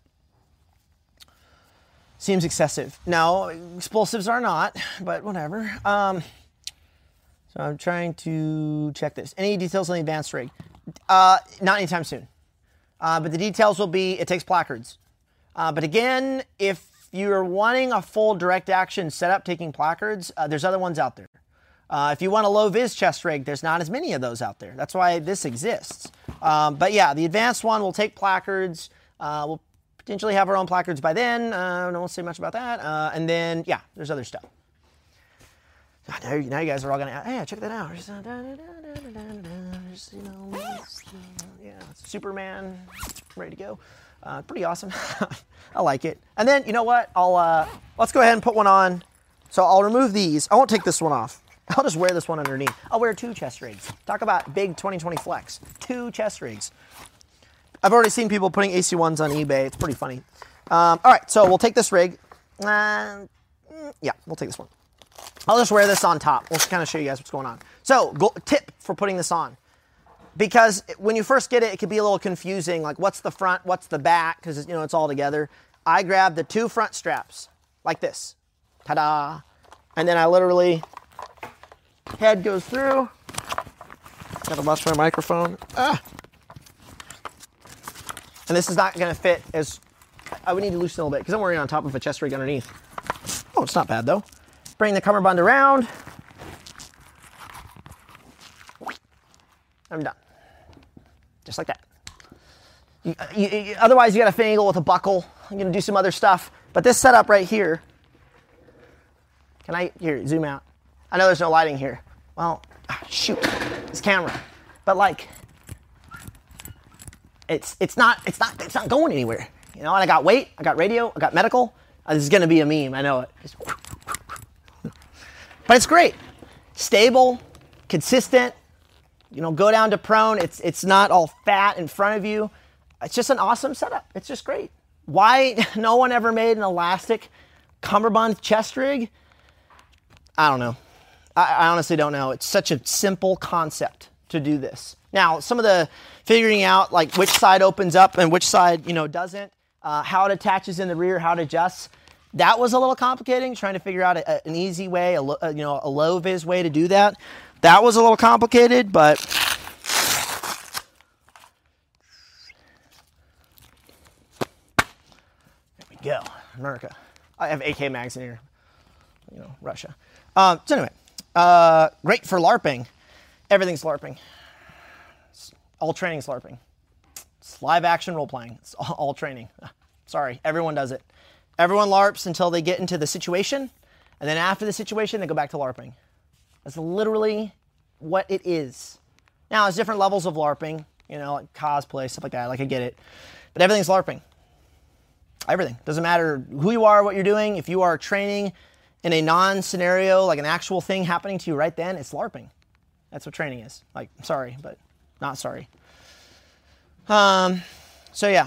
Seems excessive. No, explosives are not, but whatever. Um, so I'm trying to check this. Any details on the advanced rig? Uh, not anytime soon. Uh, but the details will be, it takes placards. Uh, but again, if you're wanting a full direct action setup taking placards, uh, there's other ones out there. Uh, if you want a low vis chest rig, there's not as many of those out there. That's why this exists. Um, but yeah, the advanced one will take placards. Uh, we'll potentially have our own placards by then. Uh, I won't say much about that. Uh, and then, yeah, there's other stuff. Now, now you guys are all going to, hey, check that out. Just, uh, da, da, da, da, da, da, just, you know, yeah, Superman, ready to go. Uh, pretty awesome. I like it. And then, you know what? I'll, uh, let's go ahead and put one on So I'll remove these. I won't take this one off. I'll just wear this one underneath. I'll wear two chest rigs. Talk about big twenty twenty flex. Two chest rigs. I've already seen people putting A C ones on eBay. It's pretty funny. Um, all right, so we'll take this rig. Uh, yeah, we'll take this one. I'll just wear this on top. We'll kind of show you guys what's going on. So, go, tip for putting this on. Because when you first get it, it can be a little confusing. Like, what's the front, what's the back? Because, you know, it's all together. I grab the two front straps, like this. Ta-da! And then I literally, head goes through. Gotta bust my microphone. Ah! And this is not going to fit as, I would need to loosen a little bit because I'm wearing it on top of a chest rig underneath. Oh, it's not bad though. Bring the cummerbund around. I'm done. Just like that. You, you, you, otherwise, you got to finagle with a buckle. I'm going to do some other stuff. But this setup right here, can I, here, zoom out. I know there's no lighting here. Well, ah, shoot, this camera. But like, it's it's not it's not it's not going anywhere. You know, and I got weight, I got radio, I got medical. Uh, this is going to be a meme, I know it. Just, but it's great, stable, consistent. You know, go down to prone. It's it's not all fat in front of you. It's just an awesome setup. It's just great. Why no one ever made an elastic cummerbund chest rig? I don't know. I, I honestly don't know. It's such a simple concept to do this. Now, some of the figuring out like which side opens up and which side, you know, doesn't, uh, how it attaches in the rear, how it adjusts, that was a little complicating, trying to figure out a, a, an easy way, a, a, you know, a low vis way to do that. That was a little complicated, but there we go, America. I have A K mags in here, you know, Russia. Um, so anyway, uh, great for LARPing. Everything's LARPing. All training's LARPing. It's live action role playing. It's all, all training. Sorry, everyone does it. Everyone LARPs until they get into the situation, and then after the situation, they go back to LARPing. That's literally what it is. Now, there's different levels of LARPing, you know, like cosplay, stuff like that. Like, I get it. But everything's LARPing. Everything. Doesn't matter who you are, what you're doing. If you are training in a non-scenario, like an actual thing happening to you right then, it's LARPing. That's what training is. Like, sorry, but not sorry. Um, so yeah.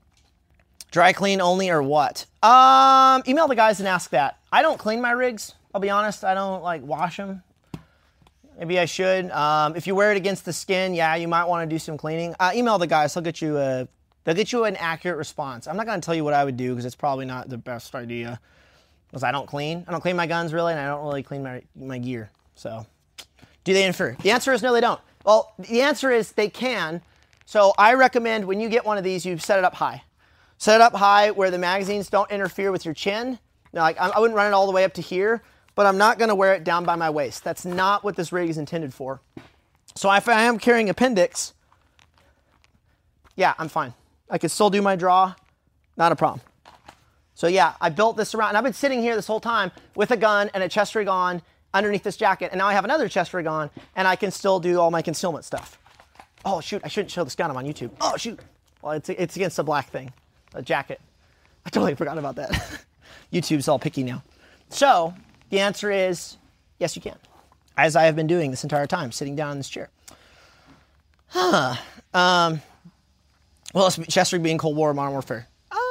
Dry clean only or what? Um, email the guys and ask that. I don't clean my rigs. I'll be honest. I don't like wash them. Maybe I should. Um, if you wear it against the skin, yeah, you might want to do some cleaning. Uh, email the guys. They'll get you a, they'll get you an accurate response. I'm not going to tell you what I would do because it's probably not the best idea. Because I don't clean. I don't clean my guns really, and I don't really clean my my gear. So, do they interfere? The answer is no, they don't. Well, the answer is they can. So I recommend when you get one of these, you set it up high. Set it up high where the magazines don't interfere with your chin. Now, like I wouldn't run it all the way up to here, but I'm not going to wear it down by my waist. That's not what this rig is intended for. So if I am carrying appendix, yeah, I'm fine. I can still do my draw, not a problem. So yeah, I built this around, and I've been sitting here this whole time with a gun and a chest rig on underneath this jacket, and now I have another chest rig on, and I can still do all my concealment stuff. Oh shoot, I shouldn't show this gun, I'm on YouTube. Oh shoot, well it's, it's against the black thing, a jacket. I totally forgot about that. YouTube's all picky now. So the answer is yes, you can, as I have been doing this entire time, sitting down in this chair. Huh. Um, well, chest rig being Cold War, Modern Warfare.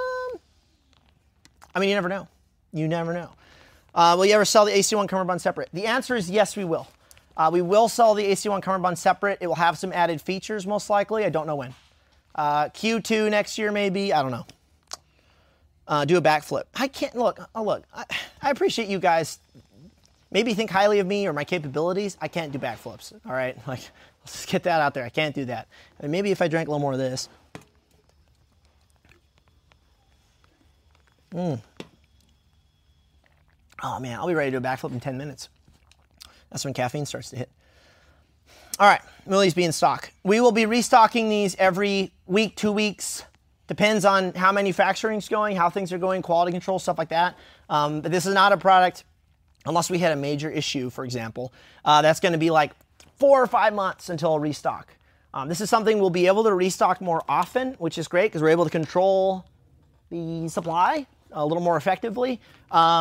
I mean, you never know. You never know. Uh, will you ever sell the A C one cummerbund separate? The answer is yes, we will. Uh, we will sell the A C one cummerbund separate. It will have some added features, most likely. I don't know when. Uh, Q two next year, maybe. I don't know. Uh, do a backflip. I can't, look, oh, look. I, I appreciate you guys maybe think highly of me or my capabilities. I can't do backflips, all right? Like, let's just get that out there. I can't do that. I mean, maybe if I drank a little more of this. Mm. Oh man, I'll be ready to do a backflip in ten minutes. That's when caffeine starts to hit. All right, will these be in stock? We will be restocking these every week, two weeks. Depends on how manufacturing's going, how things are going, quality control, stuff like that. Um, but this is not a product, unless we had a major issue, for example, uh, that's going to be like four or five months until a restock. Um, this is something we'll be able to restock more often, which is great because we're able to control the supply a little more effectively. Um,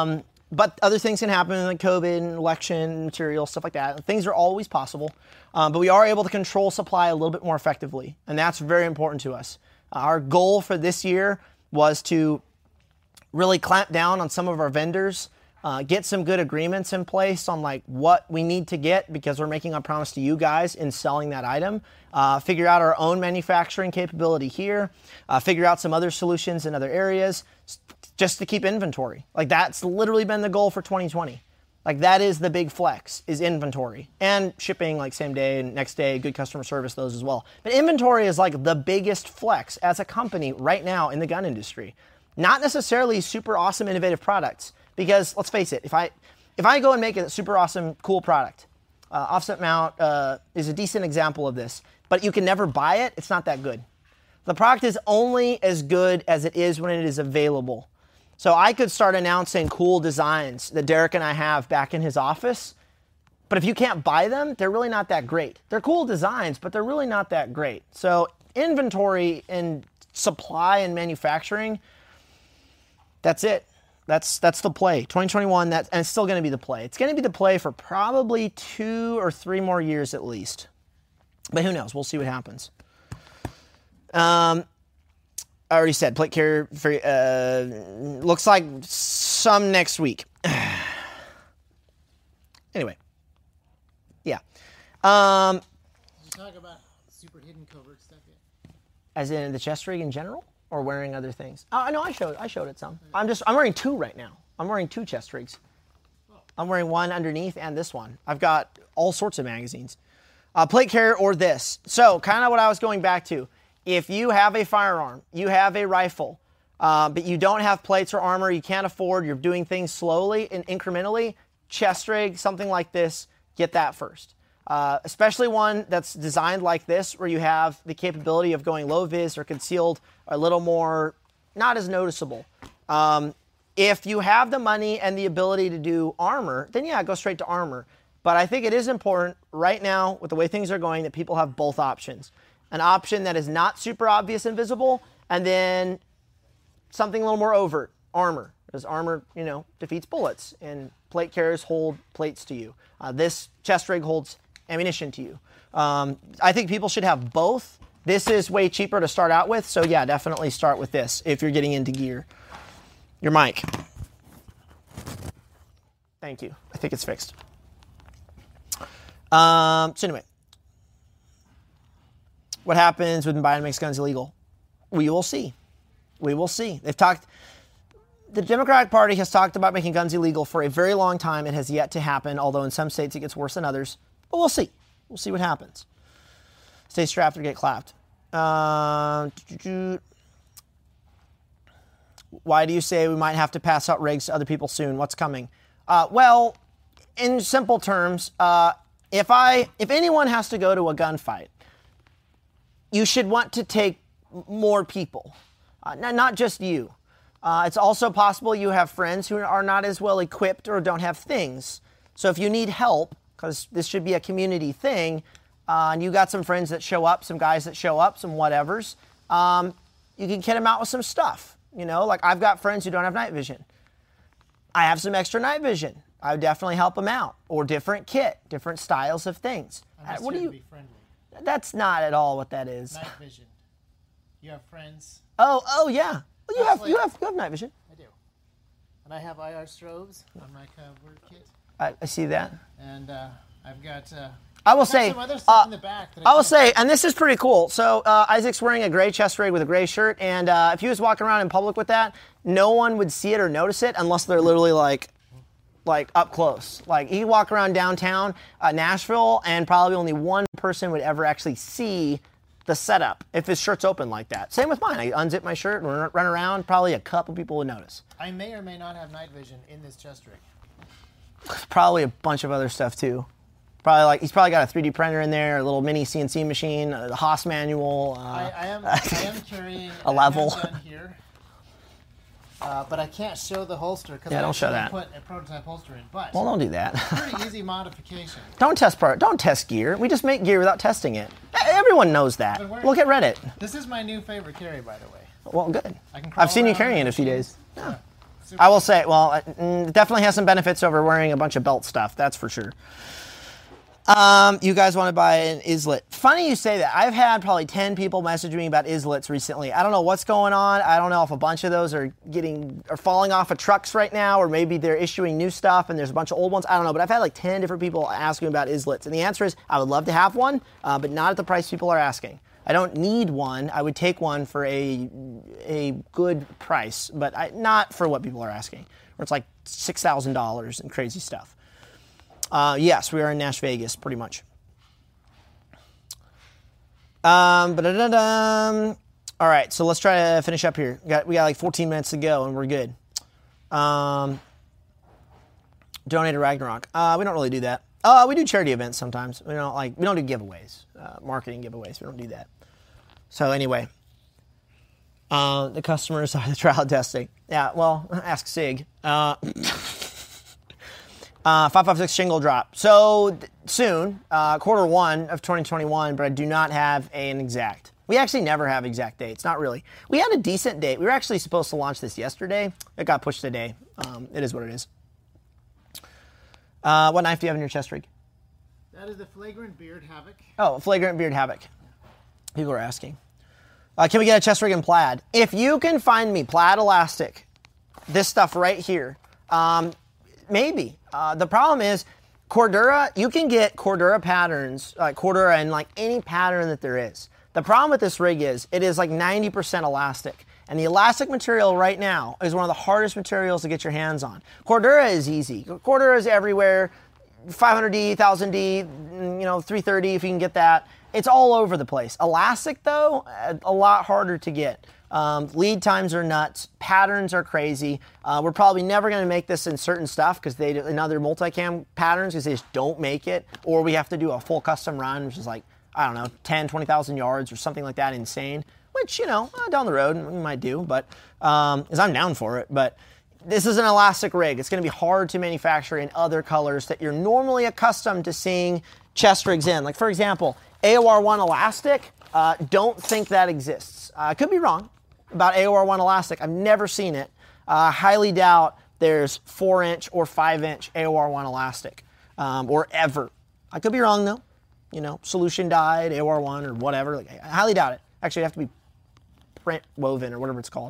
but other things can happen, like COVID, and election, material, stuff like that. Things are always possible, um, but we are able to control supply a little bit more effectively, and that's very important to us. Uh, our goal for this year was to really clamp down on some of our vendors, uh, get some good agreements in place on like what we need to get because we're making a promise to you guys in selling that item, uh, figure out our own manufacturing capability here, uh, figure out some other solutions in other areas just to keep inventory. Like that's literally been the goal for twenty twenty. Like that is the big flex, is inventory and shipping like same day and next day, good customer service, those as well. But inventory is like the biggest flex as a company right now in the gun industry. Not necessarily super awesome, innovative products, because let's face it, if I if I go and make a super awesome, cool product, uh, offset mount uh, is a decent example of this, but you can never buy it, it's not that good. The product is only as good as it is when it is available. So I could start announcing cool designs that Derek and I have back in his office, but if you can't buy them, they're really not that great. They're cool designs, but they're really not that great. So inventory and supply and manufacturing, that's it. That's that's the play. twenty twenty-one, that, and it's still going to be the play. It's going to be the play for probably two or three more years at least. But who knows? We'll see what happens. Um, I already said plate carrier for, uh, looks like some next week. Anyway, yeah. Um, Did you talk about super hidden covert stuff yet? As in the chest rig in general? Or wearing other things? Oh, I know I showed I showed it some. I'm just I'm wearing two right now. I'm wearing two chest rigs. I'm wearing one underneath and this one. I've got all sorts of magazines. Uh, plate carrier or this. So kind of what I was going back to. If you have a firearm, you have a rifle, uh, but you don't have plates or armor, you can't afford, you're doing things slowly and incrementally, chest rig, something like this, get that first. Uh, especially one that's designed like this, where you have the capability of going low vis or concealed, or a little more, not as noticeable. Um, if you have the money and the ability to do armor, then yeah, go straight to armor. But I think it is important right now, with the way things are going, that people have both options. An option that is not super obvious and visible, and then something a little more overt, armor. Because armor, you know, defeats bullets, and plate carriers hold plates to you. Uh, this chest rig holds ammunition to you. Um, I think people should have both. This is way cheaper to start out with, so yeah, definitely start with this if you're getting into gear. Your mic. Thank you. I think it's fixed. Um, so anyway, what happens when Biden makes guns illegal? We will see. We will see. They've talked. The Democratic Party has talked about making guns illegal for a very long time. It has yet to happen, although in some states it gets worse than others. But we'll see. We'll see what happens. Stay strapped or get clapped. Uh, why do you say we might have to pass out rigs to other people soon? What's coming? Uh, well, in simple terms, uh, if I, if anyone has to go to a gunfight, you should want to take more people, uh, not just you. Uh, it's also possible you have friends who are not as well equipped or don't have things. So if you need help, because this should be a community thing, uh, and you got some friends that show up, some guys that show up, some whatevers, um, you can kit them out with some stuff. You know, like I've got friends who don't have night vision. I have some extra night vision. I would definitely help them out. Or different kit, different styles of things. I'm just what do here you? to be friendly. That's not at all what that is. Night vision. You have friends. Oh, oh yeah. Well, you That's have like- you have you have night vision. I do. And I have I R strobes on my covert kit. I, I see that. And uh, I've got. Uh, I will I've got say, some other stuff uh, in the back that I will can't- say, and this is pretty cool. So uh, Isaac's wearing a gray chest rig with a gray shirt, and uh, if he was walking around in public with that, no one would see it or notice it unless they're literally like, like up close. Like he could walk around downtown uh, Nashville, and probably only one person would ever actually see the setup if his shirt's open like that. Same with mine. I unzip my shirt and run run around. Probably a couple people would notice. I may or may not have night vision in this chest rig. Probably a bunch of other stuff too. Probably like he's probably got a three D printer in there, a little mini C N C machine, a Haas manual. Uh, I, I am I am carrying A level. handgun here, uh, but I can't show the holster because Yeah, I don't show actually that. put a prototype holster in. But well, don't do that. pretty easy modification. Don't test part. Don't test gear. We just make gear without testing it. Everyone knows that. But where- Look at Reddit. This is my new favorite carry, by the way. Well, good. I can crawl I've seen you around carrying it in a few machines. days. Yeah. super I will say, well, it mm, definitely has some benefits over wearing a bunch of belt stuff. That's for sure. Um, you guys want to buy an islet. Funny you say that. I've had probably ten people message me about islets recently. I don't know what's going on. I don't know if a bunch of those are getting are falling off of trucks right now, or maybe they're issuing new stuff and there's a bunch of old ones. I don't know, but I've had like ten different people ask me about islets. And the answer is I would love to have one, uh, but not at the price people are asking. I don't need one. I would take one for a a good price, but I, not for what people are asking, where it's like six thousand dollars and crazy stuff. Uh, yes, we are in Nash Vegas, pretty much. Um, ba-da-da-dum. All right, so let's try to finish up here. We got, we got like fourteen minutes to go, and we're good. Um, donate to Ragnarok. Uh, we don't really do that. Uh, we do charity events sometimes. We don't like we don't do giveaways, uh, marketing giveaways. We don't do that. So anyway, uh, the customers are the trial testing. Yeah, well, ask Sig. Uh, Uh, five five six shingle drop. So th- soon, uh, quarter one of twenty twenty-one, but I do not have an exact. We actually never have exact dates, not really. We had a decent date. We were actually supposed to launch this yesterday. It got pushed today. Um, it is what it is. Uh, what knife do you have in your chest rig? That is the Flagrant Beard Havoc. Oh, Flagrant Beard Havoc. People are asking. Uh, can we get a chest rig in plaid? If you can find me plaid elastic, this stuff right here, um, maybe. Uh, the problem is, Cordura, you can get Cordura patterns, like Cordura and like any pattern that there is. The problem with this rig is, it is like ninety percent elastic. And the elastic material right now is one of the hardest materials to get your hands on. Cordura is easy. Cordura is everywhere. five hundred D, one thousand D, you know, three thirty if you can get that. It's all over the place. Elastic, though, a lot harder to get. Um, lead times are nuts. Patterns are crazy. Uh, we're probably never going to make this in certain stuff because they in other multicam patterns because they just don't make it. Or we have to do a full custom run, which is like, I don't know, ten, twenty thousand yards or something like that, insane. Which, you know, uh, down the road we might do, but um, because I'm down for it. But this is an elastic rig. It's going to be hard to manufacture in other colors that you're normally accustomed to seeing chest rigs in. Like, for example, A O R one elastic. Uh, don't think that exists. Uh, I could be wrong about A O R one elastic. I've never seen it. I uh, highly doubt there's four inch or five inch A O R one elastic, um, or ever. I could be wrong though. You know, solution dyed, A O R one or whatever. Like, I highly doubt it. Actually, it'd have to be print woven or whatever it's called.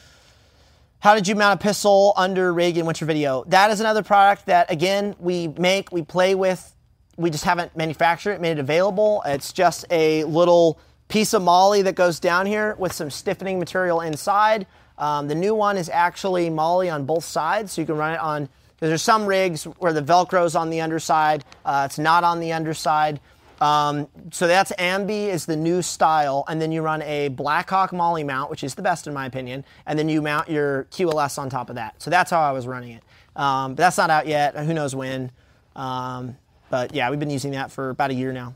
How did you mount a pistol under rig in winter video? That is another product that, again, we make, we play with. We just haven't manufactured it, made it available. It's just a little piece of moly that goes down here with some stiffening material inside. Um, the new one is actually moly on both sides, so you can run it on, because there's some rigs where the Velcro's on the underside. Uh, it's not on the underside. Um, so that's Ambi is the new style, and then you run a Blackhawk moly mount, which is the best in my opinion, and then you mount your Q L S on top of that. So that's how I was running it. Um, but that's not out yet. Who knows when. Um, but yeah, we've been using that for about a year now.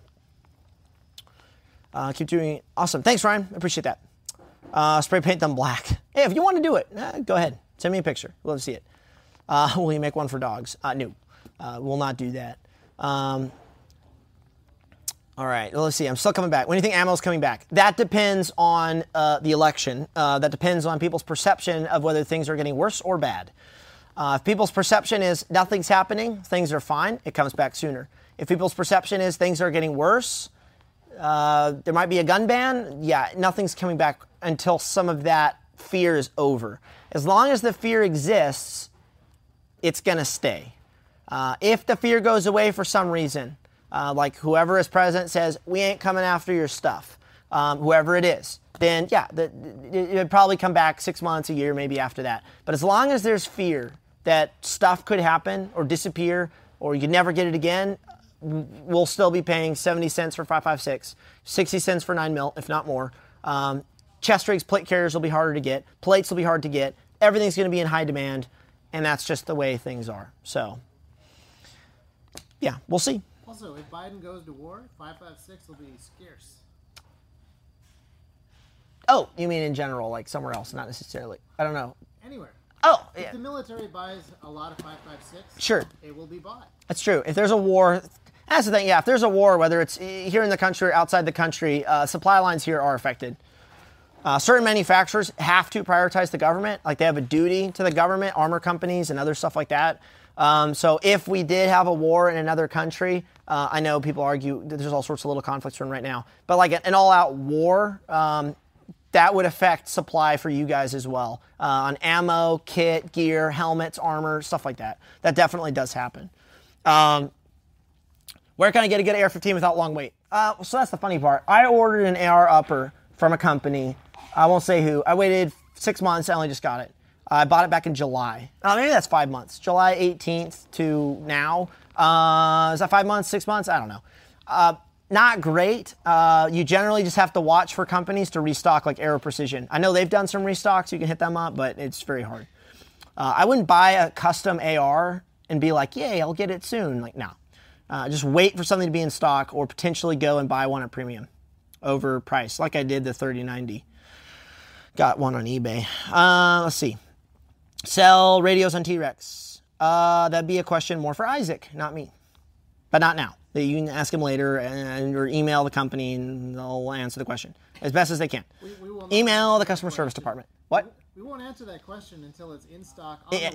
Uh, keep doing it. Awesome. Thanks, Ryan. I appreciate that. Uh, spray paint them black. Hey, if you want to do it, uh, go ahead. Send me a picture. We'll love to see it. Uh, will you make one for dogs? Uh, no. Uh, we'll not do that. Um, all right. Well, let's see. I'm still coming back. When do you think ammo's coming back? That depends on uh, the election. Uh, that depends on people's perception of whether things are getting worse or bad. Uh, if people's perception is nothing's happening, things are fine, it comes back sooner. If people's perception is things are getting worse, uh, there might be a gun ban, yeah, nothing's coming back until some of that fear is over. As long as the fear exists, it's going to stay. Uh, if the fear goes away for some reason, uh, like whoever is president says, we ain't coming after your stuff, um, whoever it is, then yeah, the, it would probably come back six months, a year, maybe after that. But as long as there's fear that stuff could happen or disappear or you could never get it again, we'll still be paying seventy cents for five five six, sixty cents for nine mil, if not more. Um, chest rigs, plate carriers will be harder to get. Plates will be hard to get. Everything's going to be in high demand, and that's just the way things are. So, yeah, we'll see. Also, if Biden goes to war, five five six will be scarce. Oh, you mean in general, like somewhere else, not necessarily. I don't know. Anywhere. Oh, if yeah. the military buys a lot of five five six, Sure. it will be bought. That's true. If there's a war, that's the thing, yeah, if there's a war, whether it's here in the country or outside the country, uh, supply lines here are affected. Uh, certain manufacturers have to prioritize the government, like they have a duty to the government, armor companies and other stuff like that. Um, so if we did have a war in another country, uh, I know people argue that there's all sorts of little conflicts going right now, but like an all-out war, um, that would affect supply for you guys as well, uh, on ammo, kit, gear, helmets, armor, stuff like that. That definitely does happen. Um, where can I get a good A R fifteen without long wait? Uh, so that's the funny part. I ordered an A R upper from a company. I won't say who. I waited six months. I only just got it. I bought it back in July. Uh, maybe that's five months. July eighteenth to now. Uh, is that five months, six months? I don't know. Uh, not great. Uh, you generally just have to watch for companies to restock like Aero Precision. I know they've done some restocks. You can hit them up, but it's very hard. Uh, I wouldn't buy a custom A R and be like, yay, I'll get it soon. Like, no. Uh, just wait for something to be in stock or potentially go and buy one at premium over price, like I did the thirty ninety. Got one on eBay. Uh, let's see. Sell radios on T-Rex. Uh, that'd be a question more for Isaac, not me. But not now. You can ask him later and, or email the company and they'll answer the question as best as they can. We, we email the customer service department. What? We won't answer that question until it's in stock on yeah, the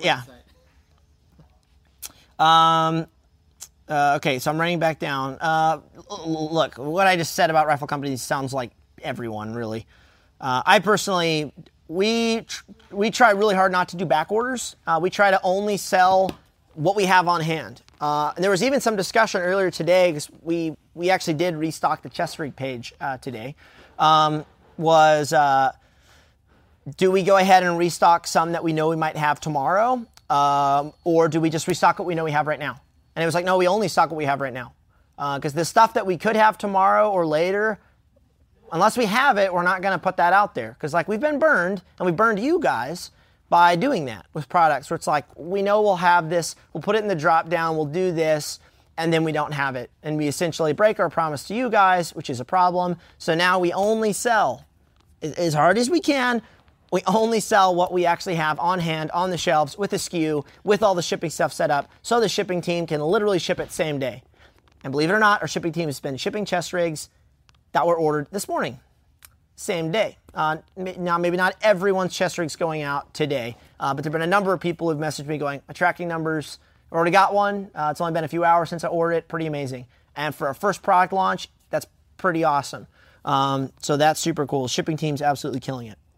website. Yeah. Um, uh, okay, so I'm writing back down. Uh, look, what I just said about rifle companies sounds like everyone, really. Uh, I personally, we tr- we try really hard not to do back orders. Uh, we try to only sell what we have on hand. Uh, and there was even some discussion earlier today, because we, we actually did restock the Chest Rig page uh, today, um, was uh, do we go ahead and restock some that we know we might have tomorrow, um, or do we just restock what we know we have right now? And it was like, no, we only stock what we have right now. Because uh, the stuff that we could have tomorrow or later, unless we have it, we're not going to put that out there. Because like we've been burned, and we burned you guys by doing that with products where it's like, we know we'll have this, we'll put it in the drop down, we'll do this, and then we don't have it. And we essentially break our promise to you guys, which is a problem. So now we only sell, as hard as we can, we only sell what we actually have on hand, on the shelves, with a S K U, with all the shipping stuff set up, so the shipping team can literally ship it same day. And believe it or not, our shipping team has been shipping chest rigs that were ordered this morning. Same day. Uh, now, maybe not everyone's chest rig's going out today, uh, but there have been a number of people who've messaged me going, my tracking numbers, I already got one. Uh, it's only been a few hours since I ordered it. Pretty amazing. And for our first product launch, that's pretty awesome. Um, so that's super cool. Shipping team's absolutely killing it.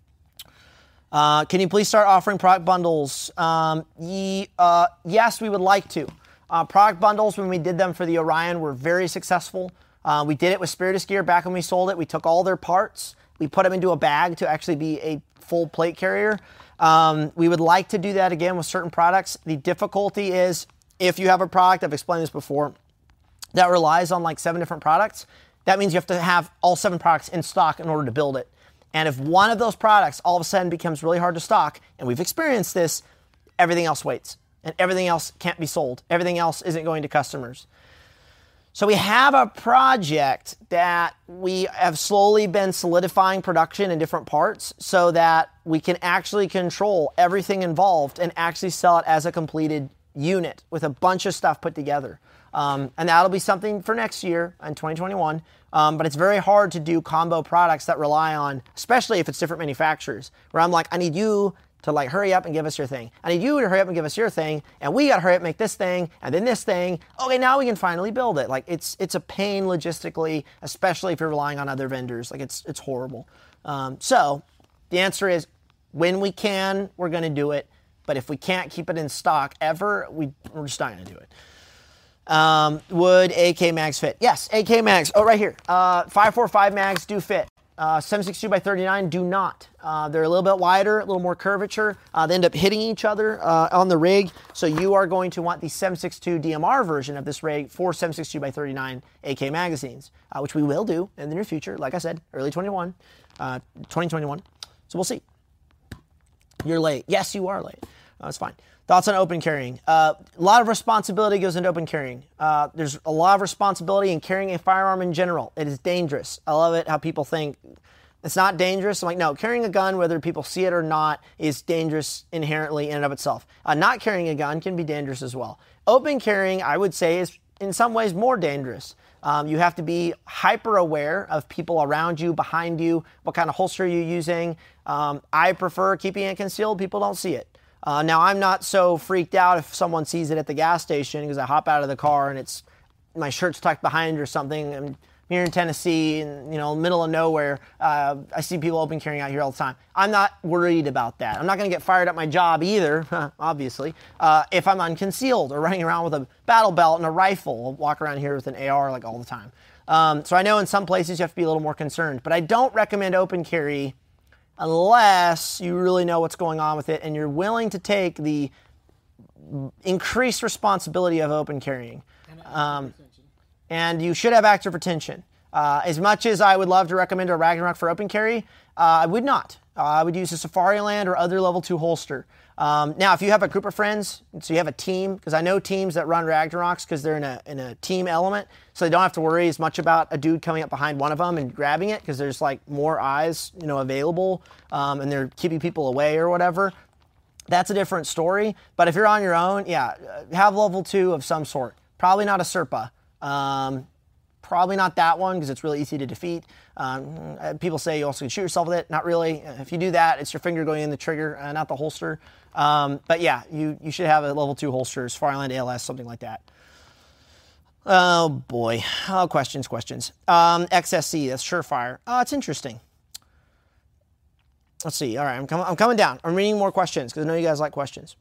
Uh, can you please start offering product bundles? Um, ye, uh, yes, we would like to. Uh, product bundles, when we did them for the Orion, were very successful. Uh, we did it with Spiritus Gear back when we sold it. We took all their parts. We put them into a bag to actually be a full plate carrier. Um, we would like to do that again with certain products. The difficulty is if you have a product, I've explained this before, that relies on like seven different products, that means you have to have all seven products in stock in order to build it. And if one of those products all of a sudden becomes really hard to stock, and we've experienced this, everything else waits. And everything else can't be sold. Everything else isn't going to customers. So we have a project that we have slowly been solidifying production in different parts so that we can actually control everything involved and actually sell it as a completed unit with a bunch of stuff put together. Um, and that'll be something for next year in twenty twenty-one. Um, but it's very hard to do combo products that rely on, especially if it's different manufacturers, where I'm like, I need you to like hurry up and give us your thing. I need you to hurry up and give us your thing, and we gotta hurry up and make this thing, and then this thing. Okay, now we can finally build it. Like it's it's a pain logistically, especially if you're relying on other vendors. Like it's it's horrible. Um, so the answer is, when we can, we're gonna do it. But if we can't keep it in stock ever, we we're just not gonna do it. Um, would A K mags fit? Yes, A K mags. Oh, right here. Uh, five forty-five mags do fit. Uh, seven sixty-two by thirty-nine do not. Uh, they're a little bit wider, a little more curvature. Uh, they end up hitting each other uh, on the rig. So you are going to want the seven sixty-two D M R version of this rig for seven sixty-two by thirty-nine A K magazines, uh, which we will do in the near future. Like I said, early twenty-one, uh, twenty twenty-one. So we'll see. You're late. Yes, you are late. That's fine. Thoughts on open carrying? Uh, a lot of responsibility goes into open carrying. Uh, there's a lot of responsibility in carrying a firearm in general. It is dangerous. I love it how people think it's not dangerous. I'm like, no, carrying a gun, whether people see it or not, is dangerous inherently in and of itself. Uh, not carrying a gun can be dangerous as well. Open carrying, I would say, is in some ways more dangerous. Um, you have to be hyper aware of people around you, behind you, what kind of holster you're using. Um, I prefer keeping it concealed. People don't see it. Uh, now, I'm not so freaked out if someone sees it at the gas station because I hop out of the car and it's my shirt's tucked behind or something. I'm here in Tennessee, in you know, middle of nowhere. Uh, I see people open carrying out here all the time. I'm not worried about that. I'm not going to get fired at my job either, obviously, uh, if I'm unconcealed or running around with a battle belt and a rifle. I'll walk around here with an A R like all the time. Um, so I know in some places you have to be a little more concerned, but I don't recommend open carry unless you really know what's going on with it and you're willing to take the increased responsibility of open carrying. Um, and you should have active retention. Uh, as much as I would love to recommend a Ragnarok for open carry, uh, I would not. Uh, I would use a Safariland or other level two holster. Um, now, if you have a group of friends, so you have a team, because I know teams that run Ragnaroks because they're in a in a team element, so they don't have to worry as much about a dude coming up behind one of them and grabbing it because there's like more eyes, you know, available, um, and they're keeping people away or whatever. That's a different story. But if you're on your own, yeah, have level two of some sort. Probably not a Serpa. Um, probably not that one because it's really easy to defeat. Um, people say you also can shoot yourself with it. Not really. If you do that, it's your finger going in the trigger, uh, not the holster. Um, but yeah, you, you should have a level two holster, Safariland A L S, something like that. Oh boy. Oh, questions, questions. Um, X S C, that's Surefire. Oh, it's interesting. Let's see. All right, I'm, com- I'm coming down. I'm reading more questions because I know you guys like questions.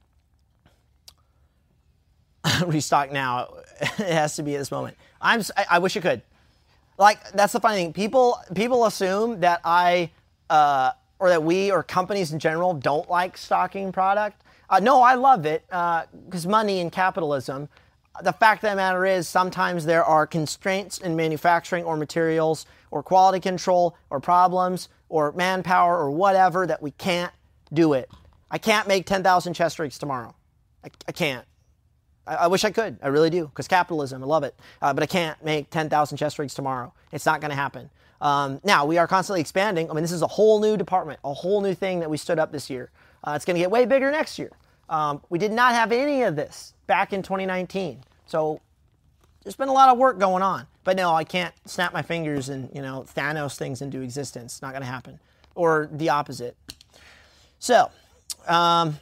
Restock now. It has to be at this moment. I'm. I, I wish it could. Like, that's the funny thing. People people assume that I uh, or that we or companies in general don't like stocking product. Uh, no, I love it because uh, money and capitalism. The fact of the matter is sometimes there are constraints in manufacturing or materials or quality control or problems or manpower or whatever that we can't do it. I can't make ten thousand chest rigs tomorrow. I, I can't. I, I wish I could. I really do because capitalism, I love it. Uh, but I can't make ten thousand chest rigs tomorrow. It's not going to happen. Um, now, we are constantly expanding. I mean, this is a whole new department, a whole new thing that we stood up this year. Uh, it's going to get way bigger next year. Um, we did not have any of this back in twenty nineteen. So there's been a lot of work going on. But no, I can't snap my fingers and, you know, Thanos things into existence. Not going to happen. Or the opposite. So, um,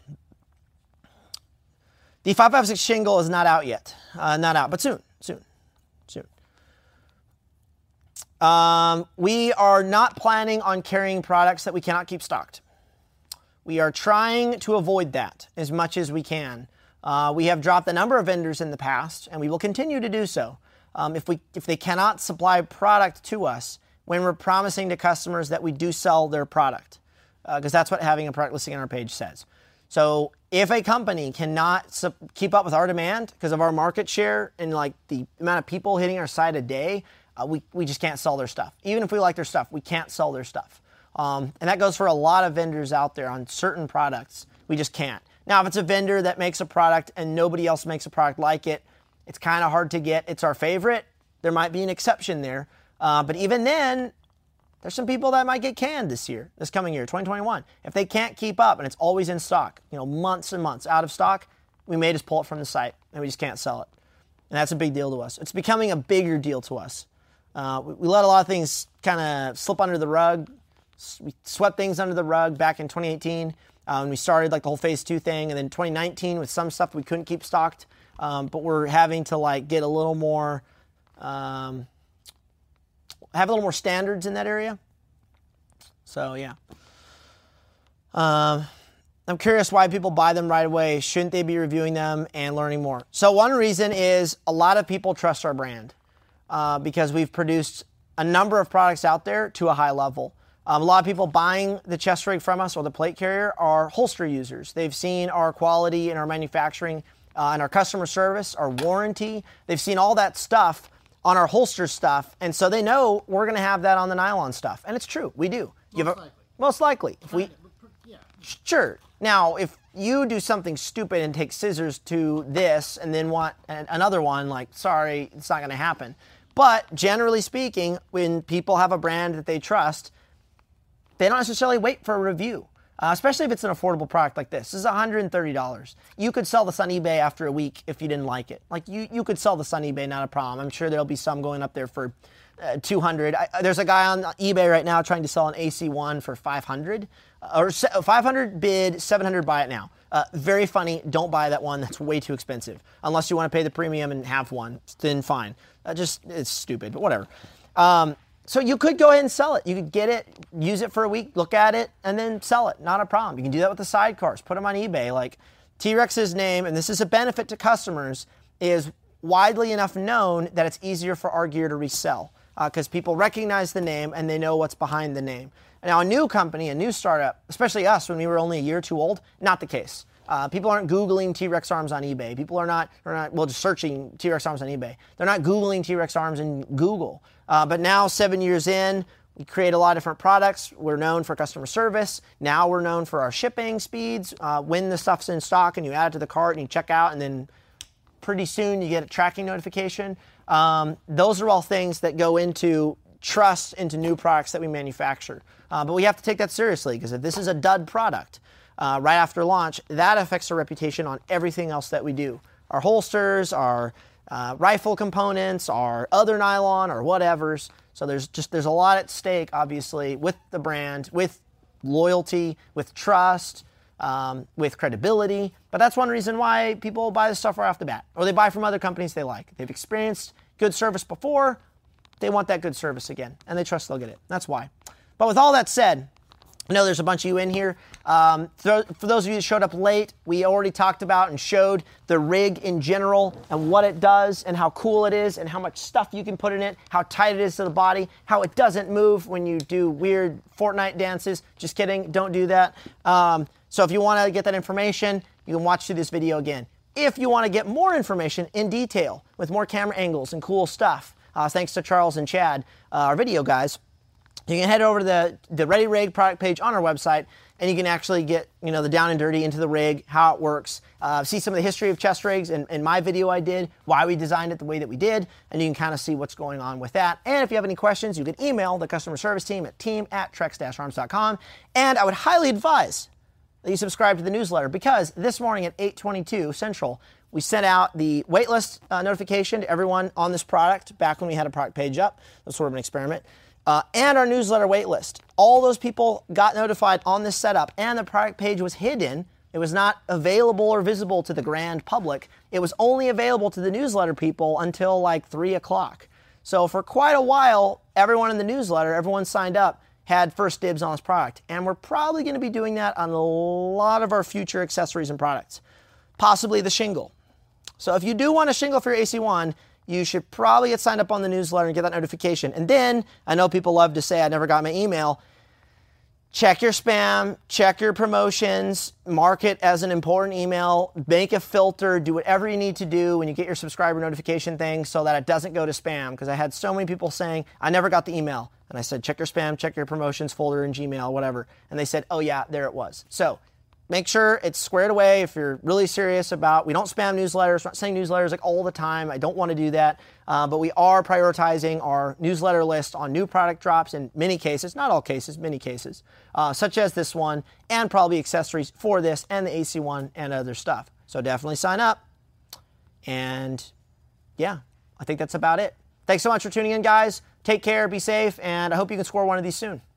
the five five six shingle is not out yet. Uh, not out, but soon, soon, soon. Um, we are not planning on carrying products that we cannot keep stocked. We are trying to avoid that as much as we can. Uh, we have dropped a number of vendors in the past, and we will continue to do so. Um, if we if they cannot supply product to us when we're promising to customers that we do sell their product, because uh, that's what having a product listing on our page says. So if a company cannot su- keep up with our demand because of our market share and like the amount of people hitting our site a day, uh, we, we just can't sell their stuff. Even if we like their stuff, we can't sell their stuff. Um, and that goes for a lot of vendors out there on certain products. We just can't. Now, if it's a vendor that makes a product and nobody else makes a product like it, it's kind of hard to get. It's our favorite. There might be an exception there. Uh, but even then, there's some people that might get canned this year, this coming year, twenty twenty-one. If they can't keep up and it's always in stock, you know, months and months out of stock, we may just pull it from the site and we just can't sell it. And that's a big deal to us. It's becoming a bigger deal to us. Uh, we, we let a lot of things kind of slip under the rug. We swept things under the rug back in twenty eighteen uh, when we started like the whole phase two thing. And then twenty nineteen with some stuff we couldn't keep stocked. Um, but we're having to like get a little more, um, have a little more standards in that area. So yeah. Um, I'm curious why people buy them right away. Shouldn't they be reviewing them and learning more? So one reason is a lot of people trust our brand uh, because we've produced a number of products out there to a high level. Um, a lot of people buying the chest rig from us or the plate carrier are holster users. They've seen our quality and our manufacturing uh, and our customer service, our warranty. They've seen all that stuff on our holster stuff, and so they know we're going to have that on the nylon stuff. And it's true, we do. Most a, likely. Most likely. If we, yeah. Sure. Now, if you do something stupid and take scissors to this and then want an, another one, like, sorry, it's not going to happen. But generally speaking, when people have a brand that they trust, they don't necessarily wait for a review. uh, especially if it's an affordable product like this. This is one hundred thirty dollars. You could sell this on eBay after a week if you didn't like it. Like you, you could sell this on eBay, not a problem. I'm sure there'll be some going up there for uh, two hundred dollars. I, there's a guy on eBay right now trying to sell an A C one for five hundred dollars, or five hundred bid, seven hundred buy it now. Uh, very funny. Don't buy that one. That's way too expensive. Unless you want to pay the premium and have one, then fine. Uh, just, it's stupid, but whatever. Um, so you could go ahead and sell it. You could get it, use it for a week, look at it, and then sell it. Not a problem. You can do that with the sidecars. Put them on eBay. Like T-Rex's name, and this is a benefit to customers, is widely enough known that it's easier for our gear to resell because uh, people recognize the name and they know what's behind the name. Now, a new company, a new startup, especially us when we were only a year or two old, not the case. Uh, people aren't Googling T-Rex arms on eBay. People are not, are not, well, just searching T-Rex arms on eBay. They're not Googling T-Rex arms in Google. Uh, but now, seven years in, we create a lot of different products. We're known for customer service. Now we're known for our shipping speeds. Uh, when the stuff's in stock and you add it to the cart and you check out, and then pretty soon you get a tracking notification. Um, those are all things that go into trust into new products that we manufacture. Uh, but we have to take that seriously because if this is a dud product uh, right after launch, that affects our reputation on everything else that we do. Our holsters, our uh, rifle components, our other nylon or whatevers. So there's just there's a lot at stake, obviously, with the brand, with loyalty, with trust, um, with credibility. But that's one reason why people buy this stuff right off the bat, or they buy from other companies they like. They've experienced good service before. They want that good service again, and they trust they'll get it. That's why. But with all that said, I know there's a bunch of you in here. Um, for, for those of you that showed up late, we already talked about and showed the rig in general and what it does and how cool it is and how much stuff you can put in it, how tight it is to the body, how it doesn't move when you do weird Fortnite dances. Just kidding, don't do that. Um, so if you want to get that information, you can watch through this video again. If you want to get more information in detail with more camera angles and cool stuff, Uh, thanks to Charles and Chad, uh, our video guys, you can head over to the, the Ready Rig product page on our website, and you can actually get, you know, the down and dirty into the rig, how it works, uh, see some of the history of chest rigs in, in my video I did, why we designed it the way that we did, and you can kind of see what's going on with that. And if you have any questions, you can email the customer service team at team at trex dash arms dot com. And I would highly advise that you subscribe to the newsletter because this morning at eight twenty-two Central, we sent out the waitlist uh, notification to everyone on this product back when we had a product page up. That's sort of an experiment. Uh, and our newsletter waitlist. All those people got notified on this setup, and the product page was hidden. It was not available or visible to the grand public. It was only available to the newsletter people until like three o'clock. So for quite a while, everyone in the newsletter, everyone signed up, had first dibs on this product. And we're probably going to be doing that on a lot of our future accessories and products. Possibly the shingle. So if you do want a shingle for your A C one, you should probably get signed up on the newsletter and get that notification. And then, I know people love to say, I never got my email. Check your spam, check your promotions, mark it as an important email, make a filter, do whatever you need to do when you get your subscriber notification thing so that it doesn't go to spam. Because I had so many people saying, I never got the email. And I said, check your spam, check your promotions folder in Gmail, whatever. And they said, oh yeah, there it was. So make sure it's squared away if you're really serious about, we don't spam newsletters, we're not sending newsletters like all the time. I don't want to do that. Uh, but we are prioritizing our newsletter list on new product drops in many cases, not all cases, many cases, uh, such as this one, and probably accessories for this and the A C one and other stuff. So definitely sign up. And yeah, I think that's about it. Thanks so much for tuning in, guys. Take care, be safe, and I hope you can score one of these soon.